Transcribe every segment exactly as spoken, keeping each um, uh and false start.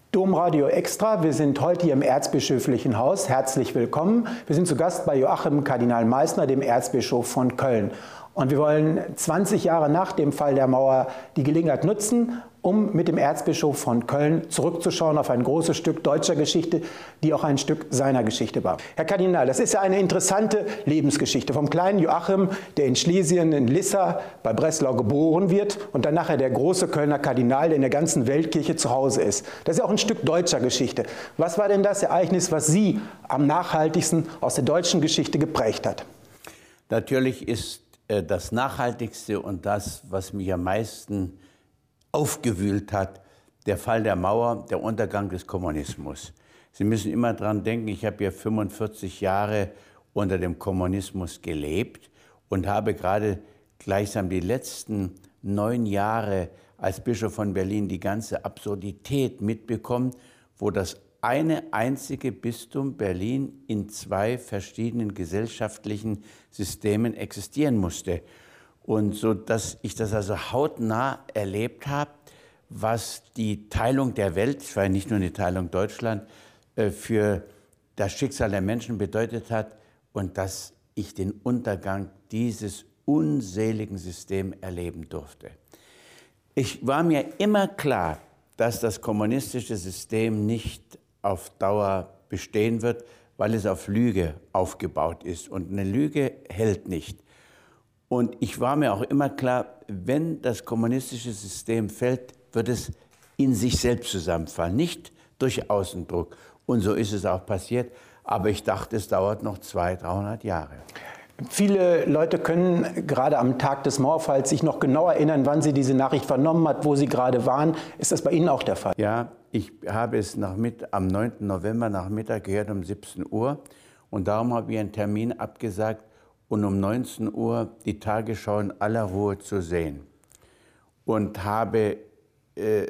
Domradio Extra, wir sind heute hier im Erzbischöflichen Haus. Herzlich willkommen. Wir sind zu Gast bei Joachim Kardinal Meissner, dem Erzbischof von Köln. Und wir wollen zwanzig Jahre nach dem Fall der Mauer die Gelegenheit nutzen, um mit dem Erzbischof von Köln zurückzuschauen auf ein großes Stück deutscher Geschichte, die auch ein Stück seiner Geschichte war. Herr Kardinal, das ist ja eine interessante Lebensgeschichte vom kleinen Joachim, der in Schlesien, in Lissa bei Breslau geboren wird und dann nachher der große Kölner Kardinal, der in der ganzen Weltkirche zu Hause ist. Das ist ja auch ein Stück deutscher Geschichte. Was war denn das Ereignis, was Sie am nachhaltigsten aus der deutschen Geschichte geprägt hat? Natürlich ist äh, das Nachhaltigste und das, was mich am meisten aufgewühlt hat, der Fall der Mauer, der Untergang des Kommunismus. Sie müssen immer dran denken, ich habe ja fünfundvierzig Jahre unter dem Kommunismus gelebt und habe gerade gleichsam die letzten neun Jahre als Bischof von Berlin die ganze Absurdität mitbekommen, wo das eine einzige Bistum Berlin in zwei verschiedenen gesellschaftlichen Systemen existieren musste. Und so, dass ich das also hautnah erlebt habe, was die Teilung der Welt, es war ja nicht nur die Teilung Deutschland, für das Schicksal der Menschen bedeutet hat und dass ich den Untergang dieses unseligen Systems erleben durfte. Ich war mir immer klar, dass das kommunistische System nicht auf Dauer bestehen wird, weil es auf Lüge aufgebaut ist. Und eine Lüge hält nicht. Und ich war mir auch immer klar, wenn das kommunistische System fällt, wird es in sich selbst zusammenfallen, nicht durch Außendruck. Und so ist es auch passiert. Aber ich dachte, es dauert noch zweihundert, dreihundert Jahre. Viele Leute können gerade am Tag des Mauerfalls sich noch genau erinnern, wann sie diese Nachricht vernommen hat, wo sie gerade waren. Ist das bei Ihnen auch der Fall? Ja, ich habe es nach mit, am neunten November Nachmittag gehört um siebzehn Uhr. Und darum habe ich einen Termin abgesagt, und um neunzehn Uhr die Tagesschau in aller Ruhe zu sehen. Und habe, äh,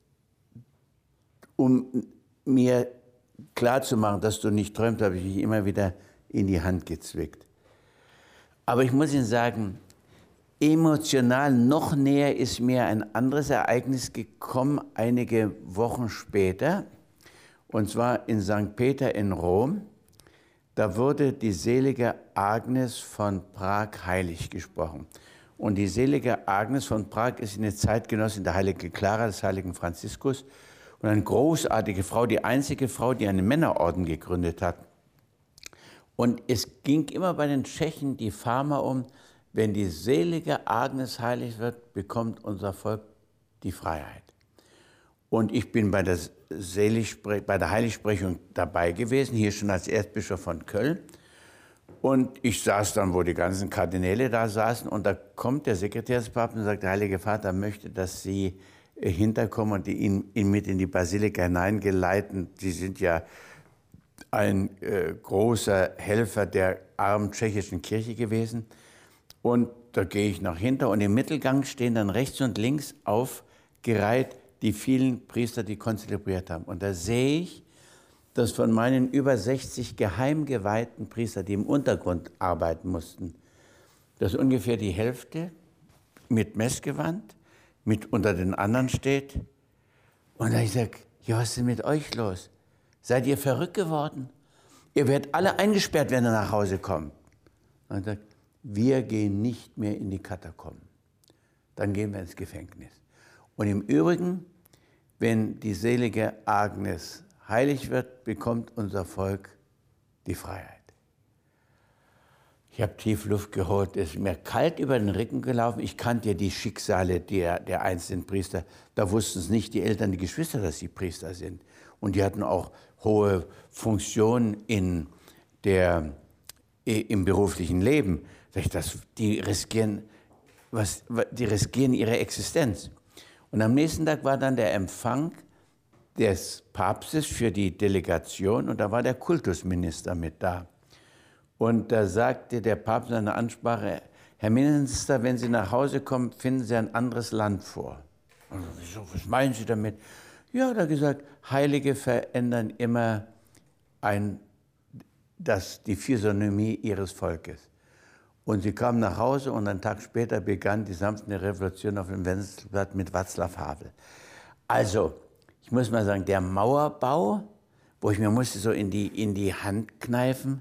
um mir klarzumachen, dass du nicht träumst, habe ich mich immer wieder in die Hand gezwickt. Aber ich muss Ihnen sagen, emotional noch näher ist mir ein anderes Ereignis gekommen, einige Wochen später, und zwar in Sankt Peter in Rom. Da wurde die selige Agnes von Prag heilig gesprochen. Und die selige Agnes von Prag ist eine Zeitgenossin der heiligen Clara, des heiligen Franziskus. Und eine großartige Frau, die einzige Frau, die einen Männerorden gegründet hat. Und es ging immer bei den Tschechen die Fama um, wenn die selige Agnes heilig wird, bekommt unser Volk die Freiheit. Und ich bin bei der, bei der Heiligsprechung dabei gewesen, hier schon als Erzbischof von Köln. Und ich saß dann, wo die ganzen Kardinäle da saßen, und da kommt der Sekretär des Papstes und sagt, der Heilige Vater möchte, dass Sie hinterkommen und ihn, ihn mit in die Basilika hineingeleiten. Sie sind ja ein äh, großer Helfer der armen tschechischen Kirche gewesen. Und da gehe ich nach hinten, und im Mittelgang stehen dann rechts und links aufgereiht die vielen Priester, die konzelebriert haben. Und da sehe ich, dass von meinen über sechzig geheimgeweihten Priestern, die im Untergrund arbeiten mussten, dass ungefähr die Hälfte mit Messgewand, mit unter den anderen steht. Und da ich sage, ja, was ist denn mit euch los? Seid ihr verrückt geworden? Ihr werdet alle eingesperrt, wenn ihr nach Hause kommt. Und er sagt, wir gehen nicht mehr in die Katakomben. Dann gehen wir ins Gefängnis. Und im Übrigen, wenn die selige Agnes heilig wird, bekommt unser Volk die Freiheit. Ich habe tief Luft geholt, es ist mir kalt über den Rücken gelaufen. Ich kannte ja die Schicksale der, der einzelnen Priester. Da wussten es nicht die Eltern, die Geschwister, dass sie Priester sind. Und die hatten auch hohe Funktionen in der, im beruflichen Leben. Das, die, riskieren, was, die riskieren ihre Existenz. Und am nächsten Tag war dann der Empfang des Papstes für die Delegation, und da war der Kultusminister mit da. Und da sagte der Papst in einer Ansprache, Herr Minister, wenn Sie nach Hause kommen, finden Sie ein anderes Land vor. Und so, was meinen Sie damit? Ja, da hat er gesagt, Heilige verändern immer ein, das, die Physiognomie ihres Volkes. Und sie kam nach Hause, und einen Tag später begann die sanfte Revolution auf dem Wenzelblatt mit Václav Havel. Also, ich muss mal sagen, der Mauerbau, wo ich mir musste so in die, in die Hand kneifen,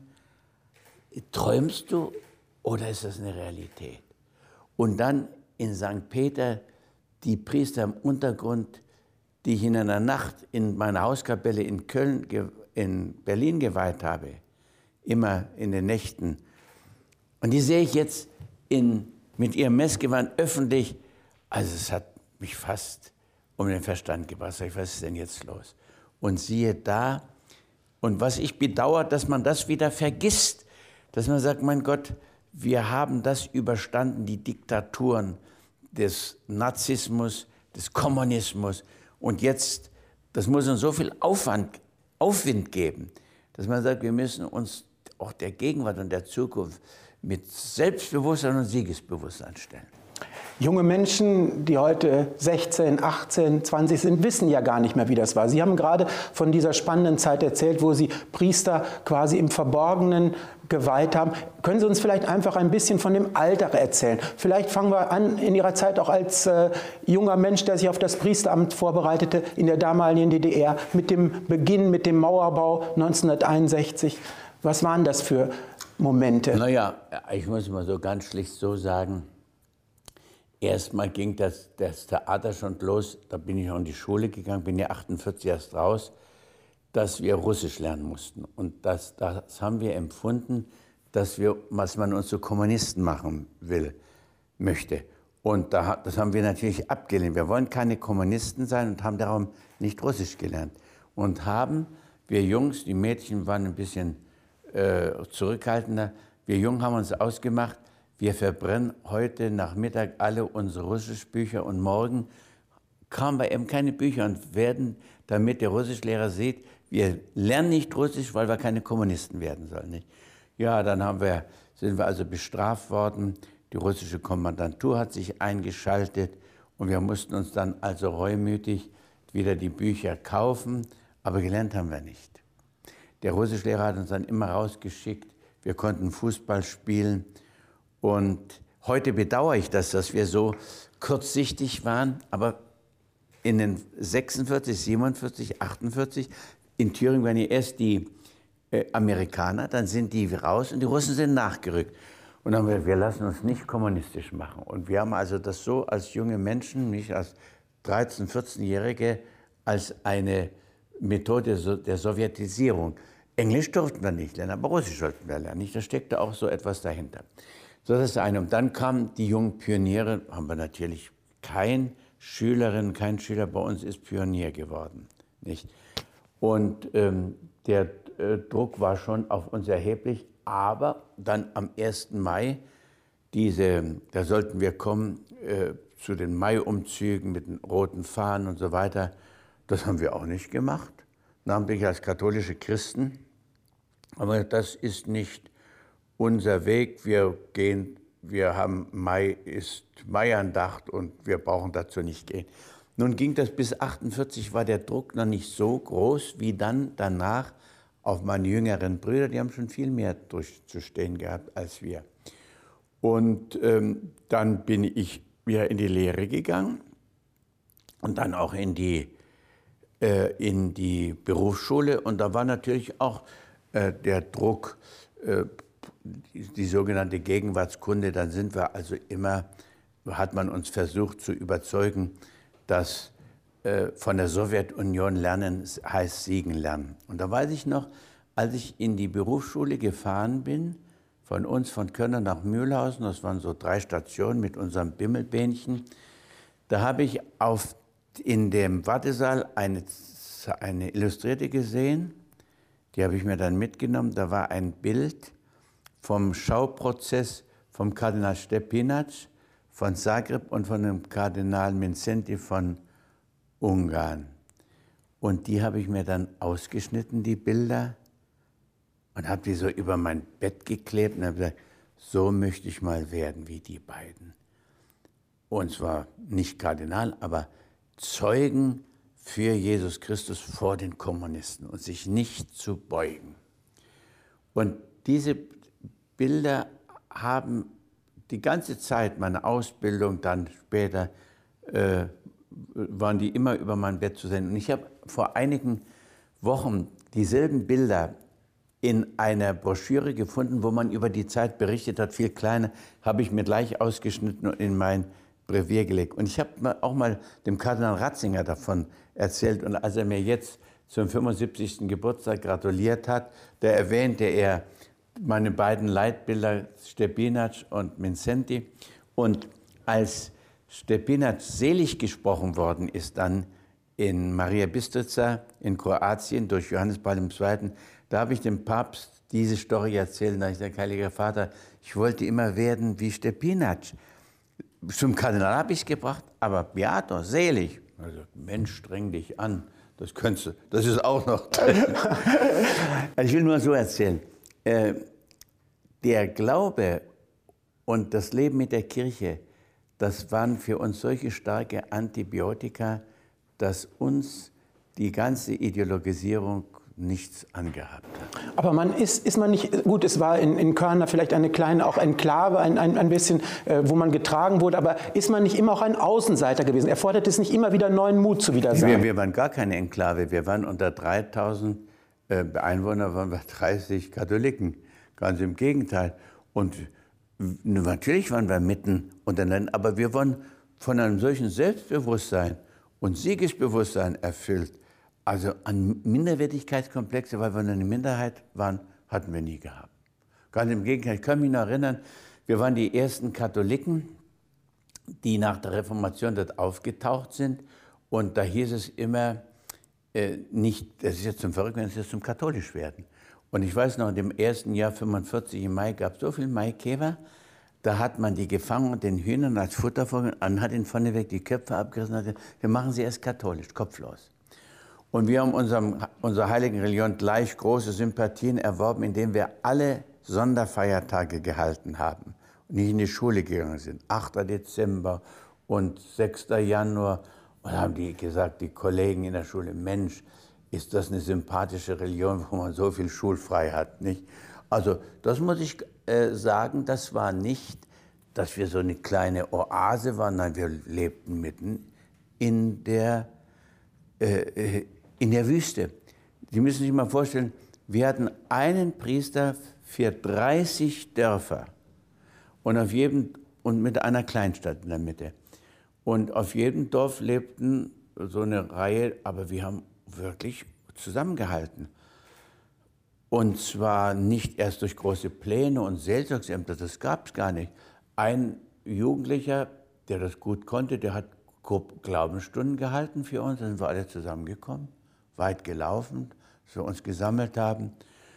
träumst du oder ist das eine Realität? Und dann in Sankt Peter die Priester im Untergrund, die ich in einer Nacht in meiner Hauskapelle in Köln, in Berlin geweiht habe, immer in den Nächten. Und die sehe ich jetzt in, mit ihrem Messgewand öffentlich. Also es hat mich fast um den Verstand gebracht. Ich, was ist denn jetzt los? Und siehe da, und was ich bedauere, dass man das wieder vergisst, dass man sagt, mein Gott, wir haben das überstanden, die Diktaturen des Nazismus, des Kommunismus. Und jetzt, das muss uns so viel Aufwand, Aufwind geben, dass man sagt, wir müssen uns auch der Gegenwart und der Zukunft mit Selbstbewusstsein und Siegesbewusstsein stellen. Junge Menschen, die heute sechzehn, achtzehn, zwanzig sind, wissen ja gar nicht mehr, wie das war. Sie haben gerade von dieser spannenden Zeit erzählt, wo Sie Priester quasi im Verborgenen geweiht haben. Können Sie uns vielleicht einfach ein bisschen von dem Alltag erzählen? Vielleicht fangen wir an in Ihrer Zeit auch als äh, junger Mensch, der sich auf das Priesteramt vorbereitete in der damaligen D D R, mit dem Beginn, mit dem Mauerbau neunzehnhunderteinundsechzig. Was waren das für Momente? Naja, ich muss mal so ganz schlicht so sagen, erstmal ging das, das Theater schon los, da bin ich auch in die Schule gegangen, bin ja achtundvierzig erst raus, dass wir Russisch lernen mussten. Und das, das haben wir empfunden, dass wir, was man uns zu Kommunisten machen will, möchte. Und da, das haben wir natürlich abgelehnt. Wir wollen keine Kommunisten sein und haben darum nicht Russisch gelernt. Und haben, wir Jungs, die Mädchen waren ein bisschen äh, zurückhaltender, wir Jungen haben uns ausgemacht, wir verbrennen heute Nachmittag alle unsere Russischbücher und morgen kamen wir eben keine Bücher und werden, damit der Russischlehrer sieht, wir lernen nicht Russisch, weil wir keine Kommunisten werden sollen. Nicht? Ja, dann haben wir, sind wir also bestraft worden. Die russische Kommandantur hat sich eingeschaltet und wir mussten uns dann also reumütig wieder die Bücher kaufen, aber gelernt haben wir nicht. Der Russischlehrer hat uns dann immer rausgeschickt, wir konnten Fußball spielen. Und heute bedauere ich das, dass wir so kurzsichtig waren, aber in den sechsundvierzig, siebenundvierzig, achtundvierzig, in Thüringen waren ja erst die äh, Amerikaner, dann sind die raus und die Russen sind nachgerückt. Und dann haben wir, wir lassen uns nicht kommunistisch machen. Und wir haben also das so als junge Menschen, nicht als dreizehn-, vierzehnjährige, als eine Methode der Sowjetisierung. Englisch durften wir nicht lernen, aber Russisch sollten wir lernen. Da steckte auch so etwas dahinter. So, das ist das eine. Und dann kamen die jungen Pioniere, haben wir natürlich kein Schülerin, kein Schüler bei uns ist Pionier geworden. Nicht? Und ähm, der äh, Druck war schon auf uns erheblich, aber dann am ersten Mai, diese, da sollten wir kommen äh, zu den Mai-Umzügen mit den roten Fahnen und so weiter, das haben wir auch nicht gemacht. Namentlich als katholische Christen, aber das ist nicht unser Weg. Wir gehen, wir haben Mai ist Maiandacht und wir brauchen dazu nicht gehen. Nun ging das bis achtundvierzig, war der Druck noch nicht so groß wie dann danach auf meine jüngeren Brüder, die haben schon viel mehr durchzustehen gehabt als wir. Und ähm, dann bin ich wieder in die Lehre gegangen und dann auch in die, äh, in die Berufsschule. Und da war natürlich auch äh, der Druck, äh, die, die sogenannte Gegenwartskunde. Dann sind wir also immer, hat man uns versucht zu überzeugen, dass äh, von der Sowjetunion lernen heißt siegen lernen. Und da weiß ich noch, als ich in die Berufsschule gefahren bin, von uns, von Köln nach Mühlhausen, das waren so drei Stationen mit unserem Bimmelbähnchen, da habe ich auf, in dem Wartesaal eine, eine Illustrierte gesehen, die habe ich mir dann mitgenommen, da war ein Bild vom Schauprozess vom Kardinal Stepinac von Zagreb und von dem Kardinal Mindszenty von Ungarn. Und die habe ich mir dann ausgeschnitten, die Bilder, und habe die so über mein Bett geklebt und habe gesagt, so möchte ich mal werden wie die beiden. Und zwar nicht Kardinal, aber Zeugen für Jesus Christus vor den Kommunisten und sich nicht zu beugen. Und diese Bilder haben die ganze Zeit, meine Ausbildung, dann später äh, waren die immer über mein Bett zu sehen. Und ich habe vor einigen Wochen dieselben Bilder in einer Broschüre gefunden, wo man über die Zeit berichtet hat, viel kleiner, habe ich mir gleich ausgeschnitten und in mein Brevier gelegt. Und ich habe auch mal dem Kardinal Ratzinger davon erzählt. Und als er mir jetzt zum fünfundsiebzigsten Geburtstag gratuliert hat, da erwähnte er meine beiden Leitbilder, Stepinac und Mindszenty. Und als Stepinac selig gesprochen worden ist dann in Maria Bistrica in Kroatien durch Johannes Paul der Zweite., da habe ich dem Papst diese Story erzählt. Da habe ich gesagt, Heiliger Vater, ich wollte immer werden wie Stepinac. Zum Kardinal habe ich es gebracht, aber Beato, selig. Also, Mensch, streng dich an, das könntest du, das ist auch noch. Ich will nur so erzählen. Äh, der Glaube und das Leben mit der Kirche, das waren für uns solche starke Antibiotika, dass uns die ganze Ideologisierung nichts angehabt hat. Aber man ist, ist man nicht, gut, es war in, in Köln vielleicht eine kleine auch Enklave, ein, ein, ein bisschen, äh, wo man getragen wurde, aber ist man nicht immer auch ein Außenseiter gewesen? Erfordert es nicht immer wieder neuen Mut zu wieder sein? Wir, wir waren gar keine Enklave, wir waren unter dreitausend äh, Einwohner, waren wir dreißig Katholiken, ganz im Gegenteil. Und natürlich waren wir mitten untereinander, aber wir waren von einem solchen Selbstbewusstsein und Siegesbewusstsein erfüllt. Also an Minderwertigkeitskomplexe, weil wir eine Minderheit waren, hatten wir nie gehabt. Ganz im Gegenteil, ich kann mich noch erinnern, wir waren die ersten Katholiken, die nach der Reformation dort aufgetaucht sind. Und da hieß es immer, äh, nicht, das ist jetzt zum Verrückten, das ist jetzt zum katholisch werden. Und ich weiß noch, in dem ersten Jahr fünfundvierzig im Mai gab es so viele Maikäfer, da hat man die gefangen und den Hühnern als Futter vorgenommen, hat ihnen vorneweg die Köpfe abgerissen und gesagt, wir machen sie erst katholisch, kopflos. Und wir haben unserem, unserer heiligen Religion gleich große Sympathien erworben, indem wir alle Sonderfeiertage gehalten haben und nicht in die Schule gegangen sind. achter Dezember und sechster Januar. Und haben die gesagt, die Kollegen in der Schule, Mensch, ist das eine sympathische Religion, wo man so viel schulfrei hat, nicht? Also das muss ich äh, sagen, das war nicht, dass wir so eine kleine Oase waren, nein, wir lebten mitten in der äh, in der Wüste. Sie müssen sich mal vorstellen, wir hatten einen Priester für dreißig Dörfer und, auf jedem, und mit einer Kleinstadt in der Mitte. Und auf jedem Dorf lebten so eine Reihe, aber wir haben wirklich zusammengehalten. Und zwar nicht erst durch große Pläne und Seelsorgsämter, das gab es gar nicht. Ein Jugendlicher, der das gut konnte, der hat Glaubensstunden gehalten für uns, dann sind wir alle zusammengekommen, weit gelaufen, dass wir uns gesammelt haben.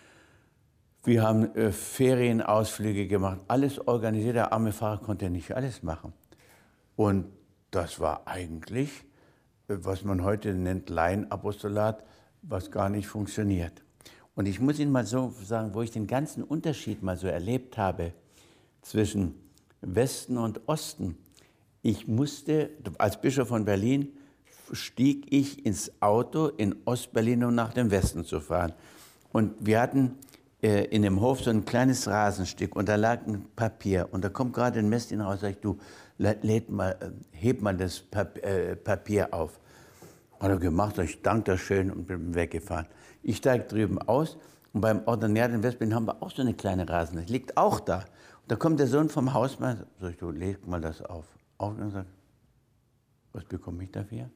Wir haben äh, Ferienausflüge gemacht, alles organisiert. Der arme Pfarrer konnte nicht alles machen. Und das war eigentlich, äh, was man heute nennt Laienapostolat, was gar nicht funktioniert. Und ich muss Ihnen mal so sagen, wo ich den ganzen Unterschied mal so erlebt habe zwischen Westen und Osten. Ich musste, als Bischof von Berlin, stieg ich ins Auto in Ostberlin, um nach dem Westen zu fahren. Und wir hatten äh, in dem Hof so ein kleines Rasenstück und da lag ein Papier. Und da kommt gerade ein Messdiener raus und sagt, du, lädt mal, heb mal das Pap äh, Papier auf. Hat er gemacht, ich danke das schön und bin weggefahren. Ich steige drüben aus und beim Ordinär in Westberlin haben wir auch so eine kleine Rasen. Das liegt auch da. Und da kommt der Sohn vom Hausmann, sag ich, du, leg mal das auf. Auch und sagt, was bekomme ich dafür?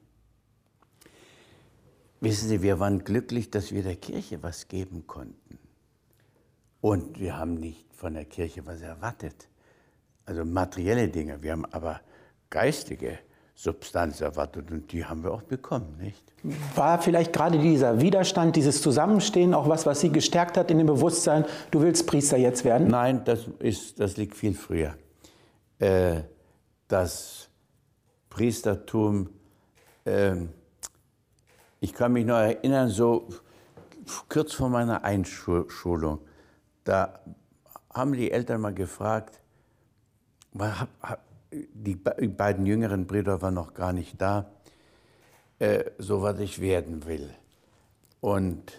Wissen Sie, wir waren glücklich, dass wir der Kirche was geben konnten. Und wir haben nicht von der Kirche was erwartet. Also materielle Dinge, wir haben aber geistige Substanz erwartet und die haben wir auch bekommen, nicht? War vielleicht gerade dieser Widerstand, dieses Zusammenstehen auch was, was Sie gestärkt hat in dem Bewusstsein, du willst Priester jetzt werden? Nein, das, ist, das liegt viel früher. Äh, das Priestertum, äh, ich kann mich noch erinnern, so kurz vor meiner Einschulung, da haben die Eltern mal gefragt, die beiden jüngeren Brüder waren noch gar nicht da, äh, so was ich werden will. Und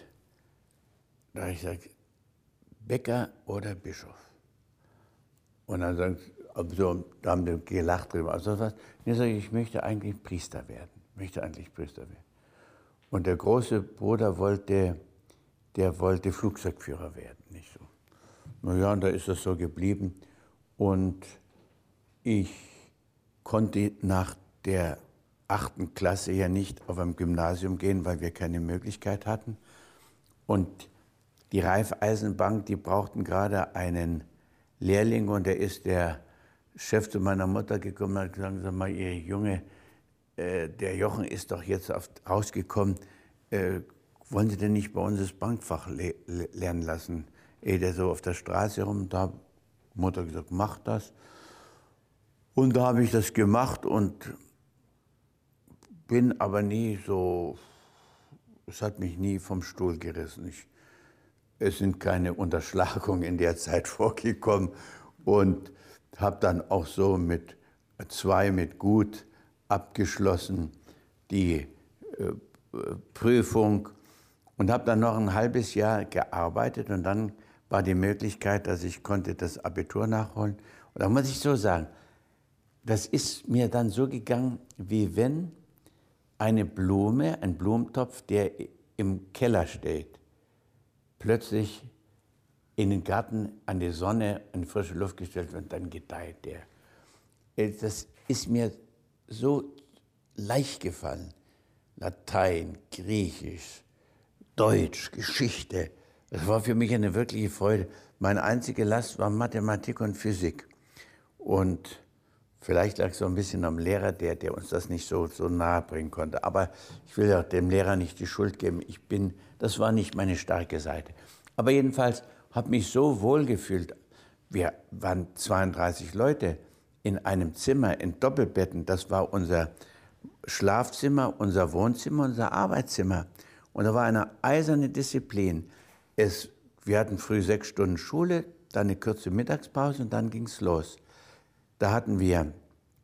da habe ich gesagt, Bäcker oder Bischof? Und dann sagt so, da haben die gelacht drüber. Also was. Ich sage, ich möchte eigentlich Priester werden. Ich möchte eigentlich Priester werden. Und der große Bruder wollte, der wollte Flugzeugführer werden, nicht so. Naja, und da ist das so geblieben. Und ich konnte nach der achten Klasse ja nicht auf ein Gymnasium gehen, weil wir keine Möglichkeit hatten. Und die Raiffeisenbank, die brauchten gerade einen Lehrling und der ist der Chef zu meiner Mutter gekommen und hat gesagt, sag mal, ihr Junge, äh, der Jochen ist doch jetzt auf, rausgekommen, äh, wollen Sie denn nicht bei uns das Bankfach le le lernen lassen? Ehe der so auf der Straße rum, da hat Mutter gesagt, mach das. Und da habe ich das gemacht und bin aber nie so, es hat mich nie vom Stuhl gerissen. Ich, es sind keine Unterschlagungen in der Zeit vorgekommen und habe dann auch so mit zwei mit gut abgeschlossen die äh, Prüfung und habe dann noch ein halbes Jahr gearbeitet und dann war die Möglichkeit, dass ich konnte das Abitur nachholen. Und da muss ich so sagen, das ist mir dann so gegangen, wie wenn eine Blume, ein Blumentopf, der im Keller steht, plötzlich in den Garten an die Sonne, an die frische Luft gestellt wird, dann gedeiht der. Das ist mir so leicht gefallen. Latein, Griechisch, Deutsch, Geschichte. Das war für mich eine wirkliche Freude. Meine einzige Last war Mathematik und Physik. Und vielleicht lag es so ein bisschen am Lehrer, der, der uns das nicht so, so nahe bringen konnte. Aber ich will ja dem Lehrer nicht die Schuld geben. Ich bin, das war nicht meine starke Seite. Aber jedenfalls habe mich so wohl gefühlt. Wir waren zweiunddreißig Leute in einem Zimmer, in Doppelbetten. Das war unser Schlafzimmer, unser Wohnzimmer, unser Arbeitszimmer. Und da war eine eiserne Disziplin. Es, wir hatten früh sechs Stunden Schule, dann eine kurze Mittagspause und dann ging es los. Da hatten wir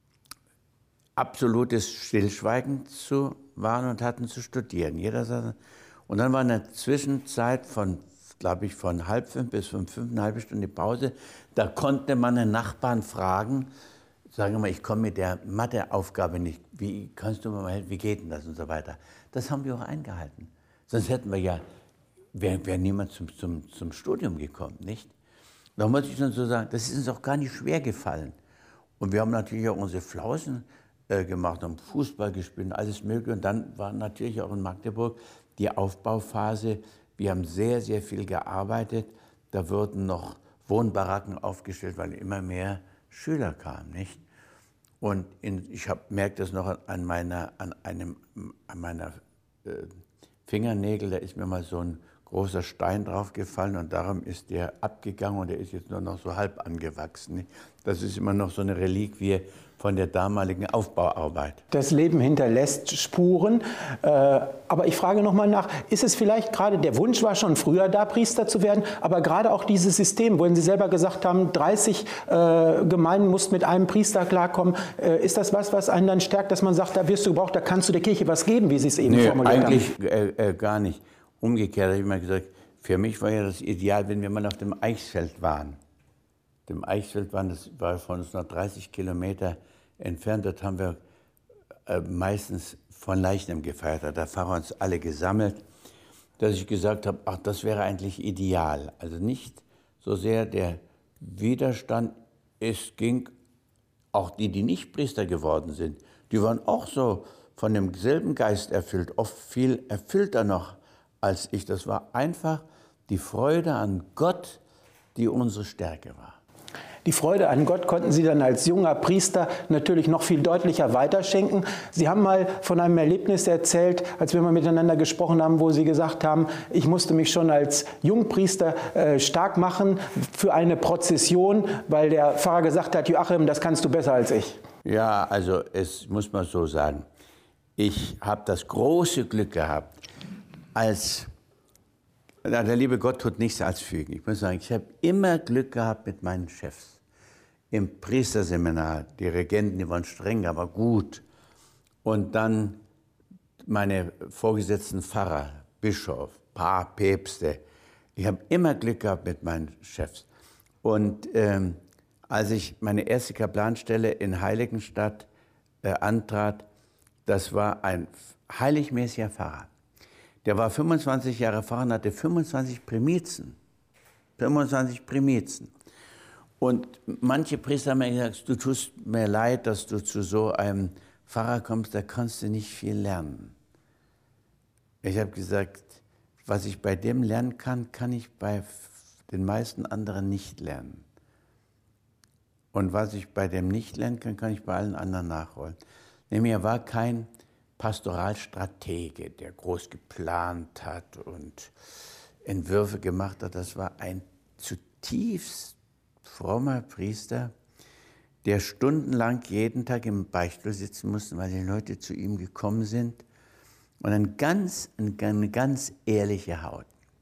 absolutes Stillschweigen zu wahren und hatten zu studieren. Jeder saß, und dann war eine Zwischenzeit von, glaube ich, von halb fünf bis fünf, fünf, eine halbe Stunde Pause. Da konnte man den Nachbarn fragen, sagen wir mal, ich komme mit der Matheaufgabe nicht, wie kannst du mir mal helfen, wie geht denn das und so weiter. Das haben wir auch eingehalten. Sonst hätten wir ja, wäre wär niemand zum, zum, zum Studium gekommen, nicht? Da muss ich dann so sagen, das ist uns auch gar nicht schwer gefallen. Und wir haben natürlich auch unsere Flausen äh, gemacht, haben Fußball gespielt, alles Mögliche. Und dann war natürlich auch in Magdeburg die Aufbauphase. Wir haben sehr, sehr viel gearbeitet. Da wurden noch Wohnbaracken aufgestellt, weil immer mehr Schüler kamen, nicht? Und in, ich merke das noch an meiner, an einem, an meiner äh, Fingernägel, da ist mir mal so ein großer Stein draufgefallen und darum ist der abgegangen und der ist jetzt nur noch so halb angewachsen. Nicht? Das ist immer noch so eine Reliquie von der damaligen Aufbauarbeit. Das Leben hinterlässt Spuren. Äh, aber ich frage noch mal nach, ist es vielleicht gerade, der Wunsch war schon früher da, Priester zu werden, aber gerade auch dieses System, wo Sie selber gesagt haben, dreißig äh, Gemeinden mussten mit einem Priester klarkommen, äh, ist das was, was einen dann stärkt, dass man sagt, da wirst du gebraucht, da kannst du der Kirche was geben, wie Sie es eben nee, formuliert eigentlich, haben? Eigentlich äh, äh, gar nicht. Umgekehrt habe ich immer gesagt, für mich war ja das Ideal, wenn wir mal auf dem Eichsfeld waren. Dem Eichsfeld waren, das war von uns noch dreißig Kilometer entfernt. Dort haben wir äh, meistens von Leichnam gefeiert. Da haben wir uns alle gesammelt, dass ich gesagt habe, ach, das wäre eigentlich ideal. Also nicht so sehr der Widerstand. Es ging auch die, die nicht Priester geworden sind, die waren auch so von demselben Geist erfüllt, oft viel erfüllter noch als ich. Das war einfach die Freude an Gott, die unsere Stärke war. Die Freude an Gott konnten Sie dann als junger Priester natürlich noch viel deutlicher weiterschenken. Sie haben mal von einem Erlebnis erzählt, als wir mal miteinander gesprochen haben, wo Sie gesagt haben, ich musste mich schon als Jungpriester äh, stark machen für eine Prozession, weil der Pfarrer gesagt hat, Joachim, das kannst du besser als ich. Ja, also es muss man so sagen. Ich habe das große Glück gehabt, als na, der liebe Gott tut nichts als fügen. Ich muss sagen, ich habe immer Glück gehabt mit meinen Chefs. Im Priesterseminar, die Regenten, die waren streng, aber gut. Und dann meine vorgesetzten Pfarrer, Bischof, Paar, Päpste. Ich habe immer Glück gehabt mit meinen Chefs. Und ähm, als ich meine erste Kaplanstelle in Heiligenstadt äh, antrat, das war ein heiligmäßiger Pfarrer. Der war fünfundzwanzig Jahre Pfarrer und hatte fünfundzwanzig Primizen. fünfundzwanzig Primizen. Und manche Priester haben mir gesagt, du tust mir leid, dass du zu so einem Pfarrer kommst, da kannst du nicht viel lernen. Ich habe gesagt, was ich bei dem lernen kann, kann ich bei den meisten anderen nicht lernen. Und was ich bei dem nicht lernen kann, kann ich bei allen anderen nachholen. Nämlich er war kein Pastoralstratege, der groß geplant hat und Entwürfe gemacht hat. Das war ein zutiefst frommer Priester, der stundenlang jeden Tag im Beichtstuhl sitzen musste, weil die Leute zu ihm gekommen sind. Und ein ganz, eine ganz ehrliche Haut.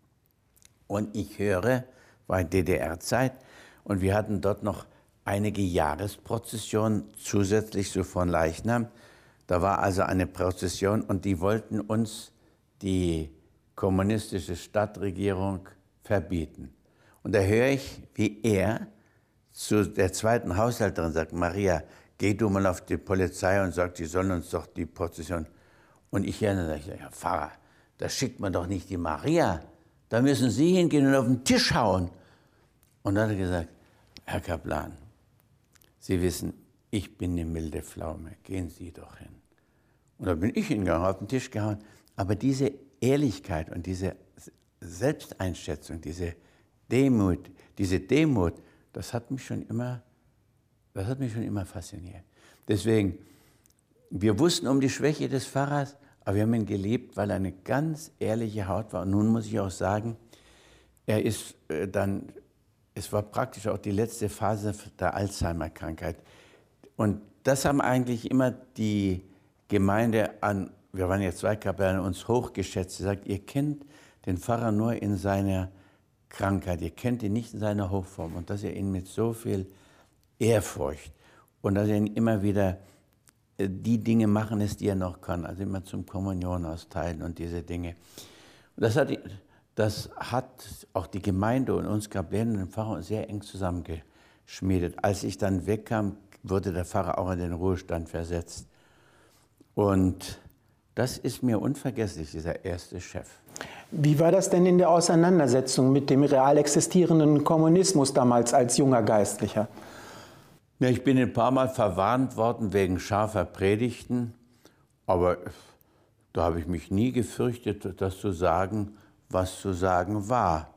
Und ich höre, war in D D R-Zeit, und wir hatten dort noch einige Jahresprozessionen zusätzlich so von Leichnam. Da war also eine Prozession und die wollten uns die kommunistische Stadtregierung verbieten. Und da höre ich, wie er zu der zweiten Haushälterin sagt, Maria, geh du mal auf die Polizei und sag, die sollen uns doch die Prozession. Und ich erinnere mich, Herr Pfarrer, da schickt man doch nicht die Maria, da müssen Sie hingehen und auf den Tisch hauen. Und dann hat er gesagt, Herr Kaplan, Sie wissen, ich bin eine milde Pflaume, gehen Sie doch hin. Und da bin ich hingegangen, auf den Tisch gehauen. Aber diese Ehrlichkeit und diese Selbsteinschätzung, diese Demut, diese Demut, das hat mich schon immer, das hat mich schon immer fasziniert. Deswegen, wir wussten um die Schwäche des Pfarrers, aber wir haben ihn geliebt, weil er eine ganz ehrliche Haut war. Und nun muss ich auch sagen, er ist äh, dann, es war praktisch auch die letzte Phase der Alzheimer-Krankheit. Und das haben eigentlich immer die Gemeinde an, wir waren jetzt zwei Kapellen, uns hochgeschätzt. Sie sagt, ihr kennt den Pfarrer nur in seiner Krankheit, ihr kennt ihn nicht in seiner Hochform. Und dass ihr ihn mit so viel Ehrfurcht und dass er ihn immer wieder die Dinge machen lässt, die er noch kann. Also immer zum Kommunion austeilen und diese Dinge. Und das hat, das hat auch die Gemeinde und uns Kaplänen und den Pfarrer sehr eng zusammengeschmiedet. Als ich dann wegkam, wurde der Pfarrer auch in den Ruhestand versetzt. Und das ist mir unvergesslich, dieser erste Chef. Wie war das denn in der Auseinandersetzung mit dem real existierenden Kommunismus damals als junger Geistlicher? Ja, ich bin ein paar Mal verwarnt worden wegen scharfer Predigten, aber da habe ich mich nie gefürchtet, das zu sagen, was zu sagen war.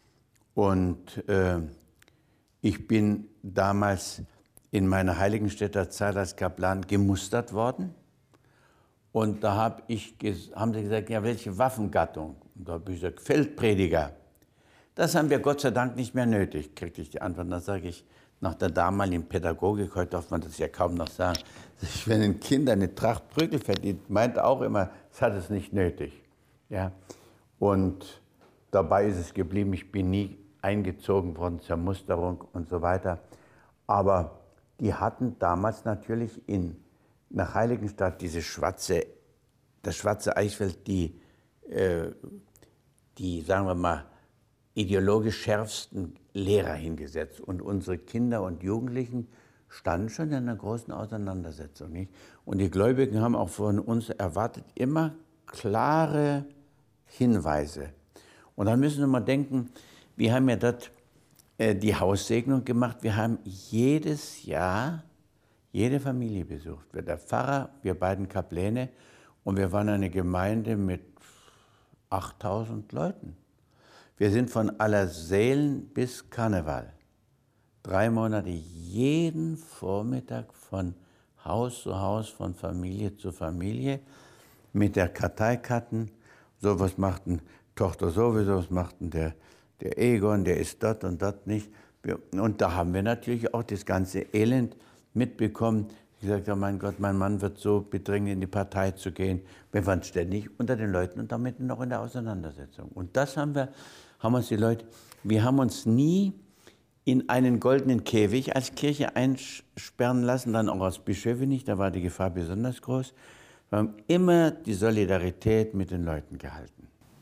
Und äh, ich bin damals in meiner Heiligenstädter Zeit als Kaplan gemustert worden. Und da hab ich, haben sie gesagt, ja, welche Waffengattung? Und da habe ich gesagt, Feldprediger. Das haben wir Gott sei Dank nicht mehr nötig, kriegte ich die Antwort. Und da sage ich, nach der damaligen Pädagogik, heute darf man das ja kaum noch sagen, wenn ein Kind eine Tracht Prügel verdient, meint auch immer, es hat es nicht nötig. Ja? Und dabei ist es geblieben, ich bin nie eingezogen worden zur Musterung und so weiter. Aber die hatten damals natürlich in, nach Heiligenstadt diese schwarze, das schwarze Eichsfeld, die, äh, die, sagen wir mal, ideologisch schärfsten Lehrer hingesetzt. Und unsere Kinder und Jugendlichen standen schon in einer großen Auseinandersetzung. Nicht? Und die Gläubigen haben auch von uns erwartet, immer klare Hinweise. Und dann müssen wir mal denken, wir haben ja dort äh, die Haussegnung gemacht. Wir haben jedes Jahr jede Familie besucht. Der Pfarrer, wir beiden Kapläne, und wir waren eine Gemeinde mit achttausend Leuten. Wir sind von Allerseelen bis Karneval, drei Monate, jeden Vormittag von Haus zu Haus, von Familie zu Familie, mit der Karteikarten, so was macht eine Tochter sowieso, was macht der, der Egon, der ist dort und dort nicht. Und da haben wir natürlich auch das ganze Elend mitbekommen. Ich sagte, oh mein Gott, mein Mann wird so bedrängt, in die Partei zu gehen. Wir waren ständig unter den Leuten und damit noch in der Auseinandersetzung. Und das haben wir, haben uns die Leute, wir haben uns nie in einen goldenen Käfig als Kirche einsperren lassen, dann auch als Bischöfe nicht, da war die Gefahr besonders groß. Wir haben immer die Solidarität mit den Leuten gehalten.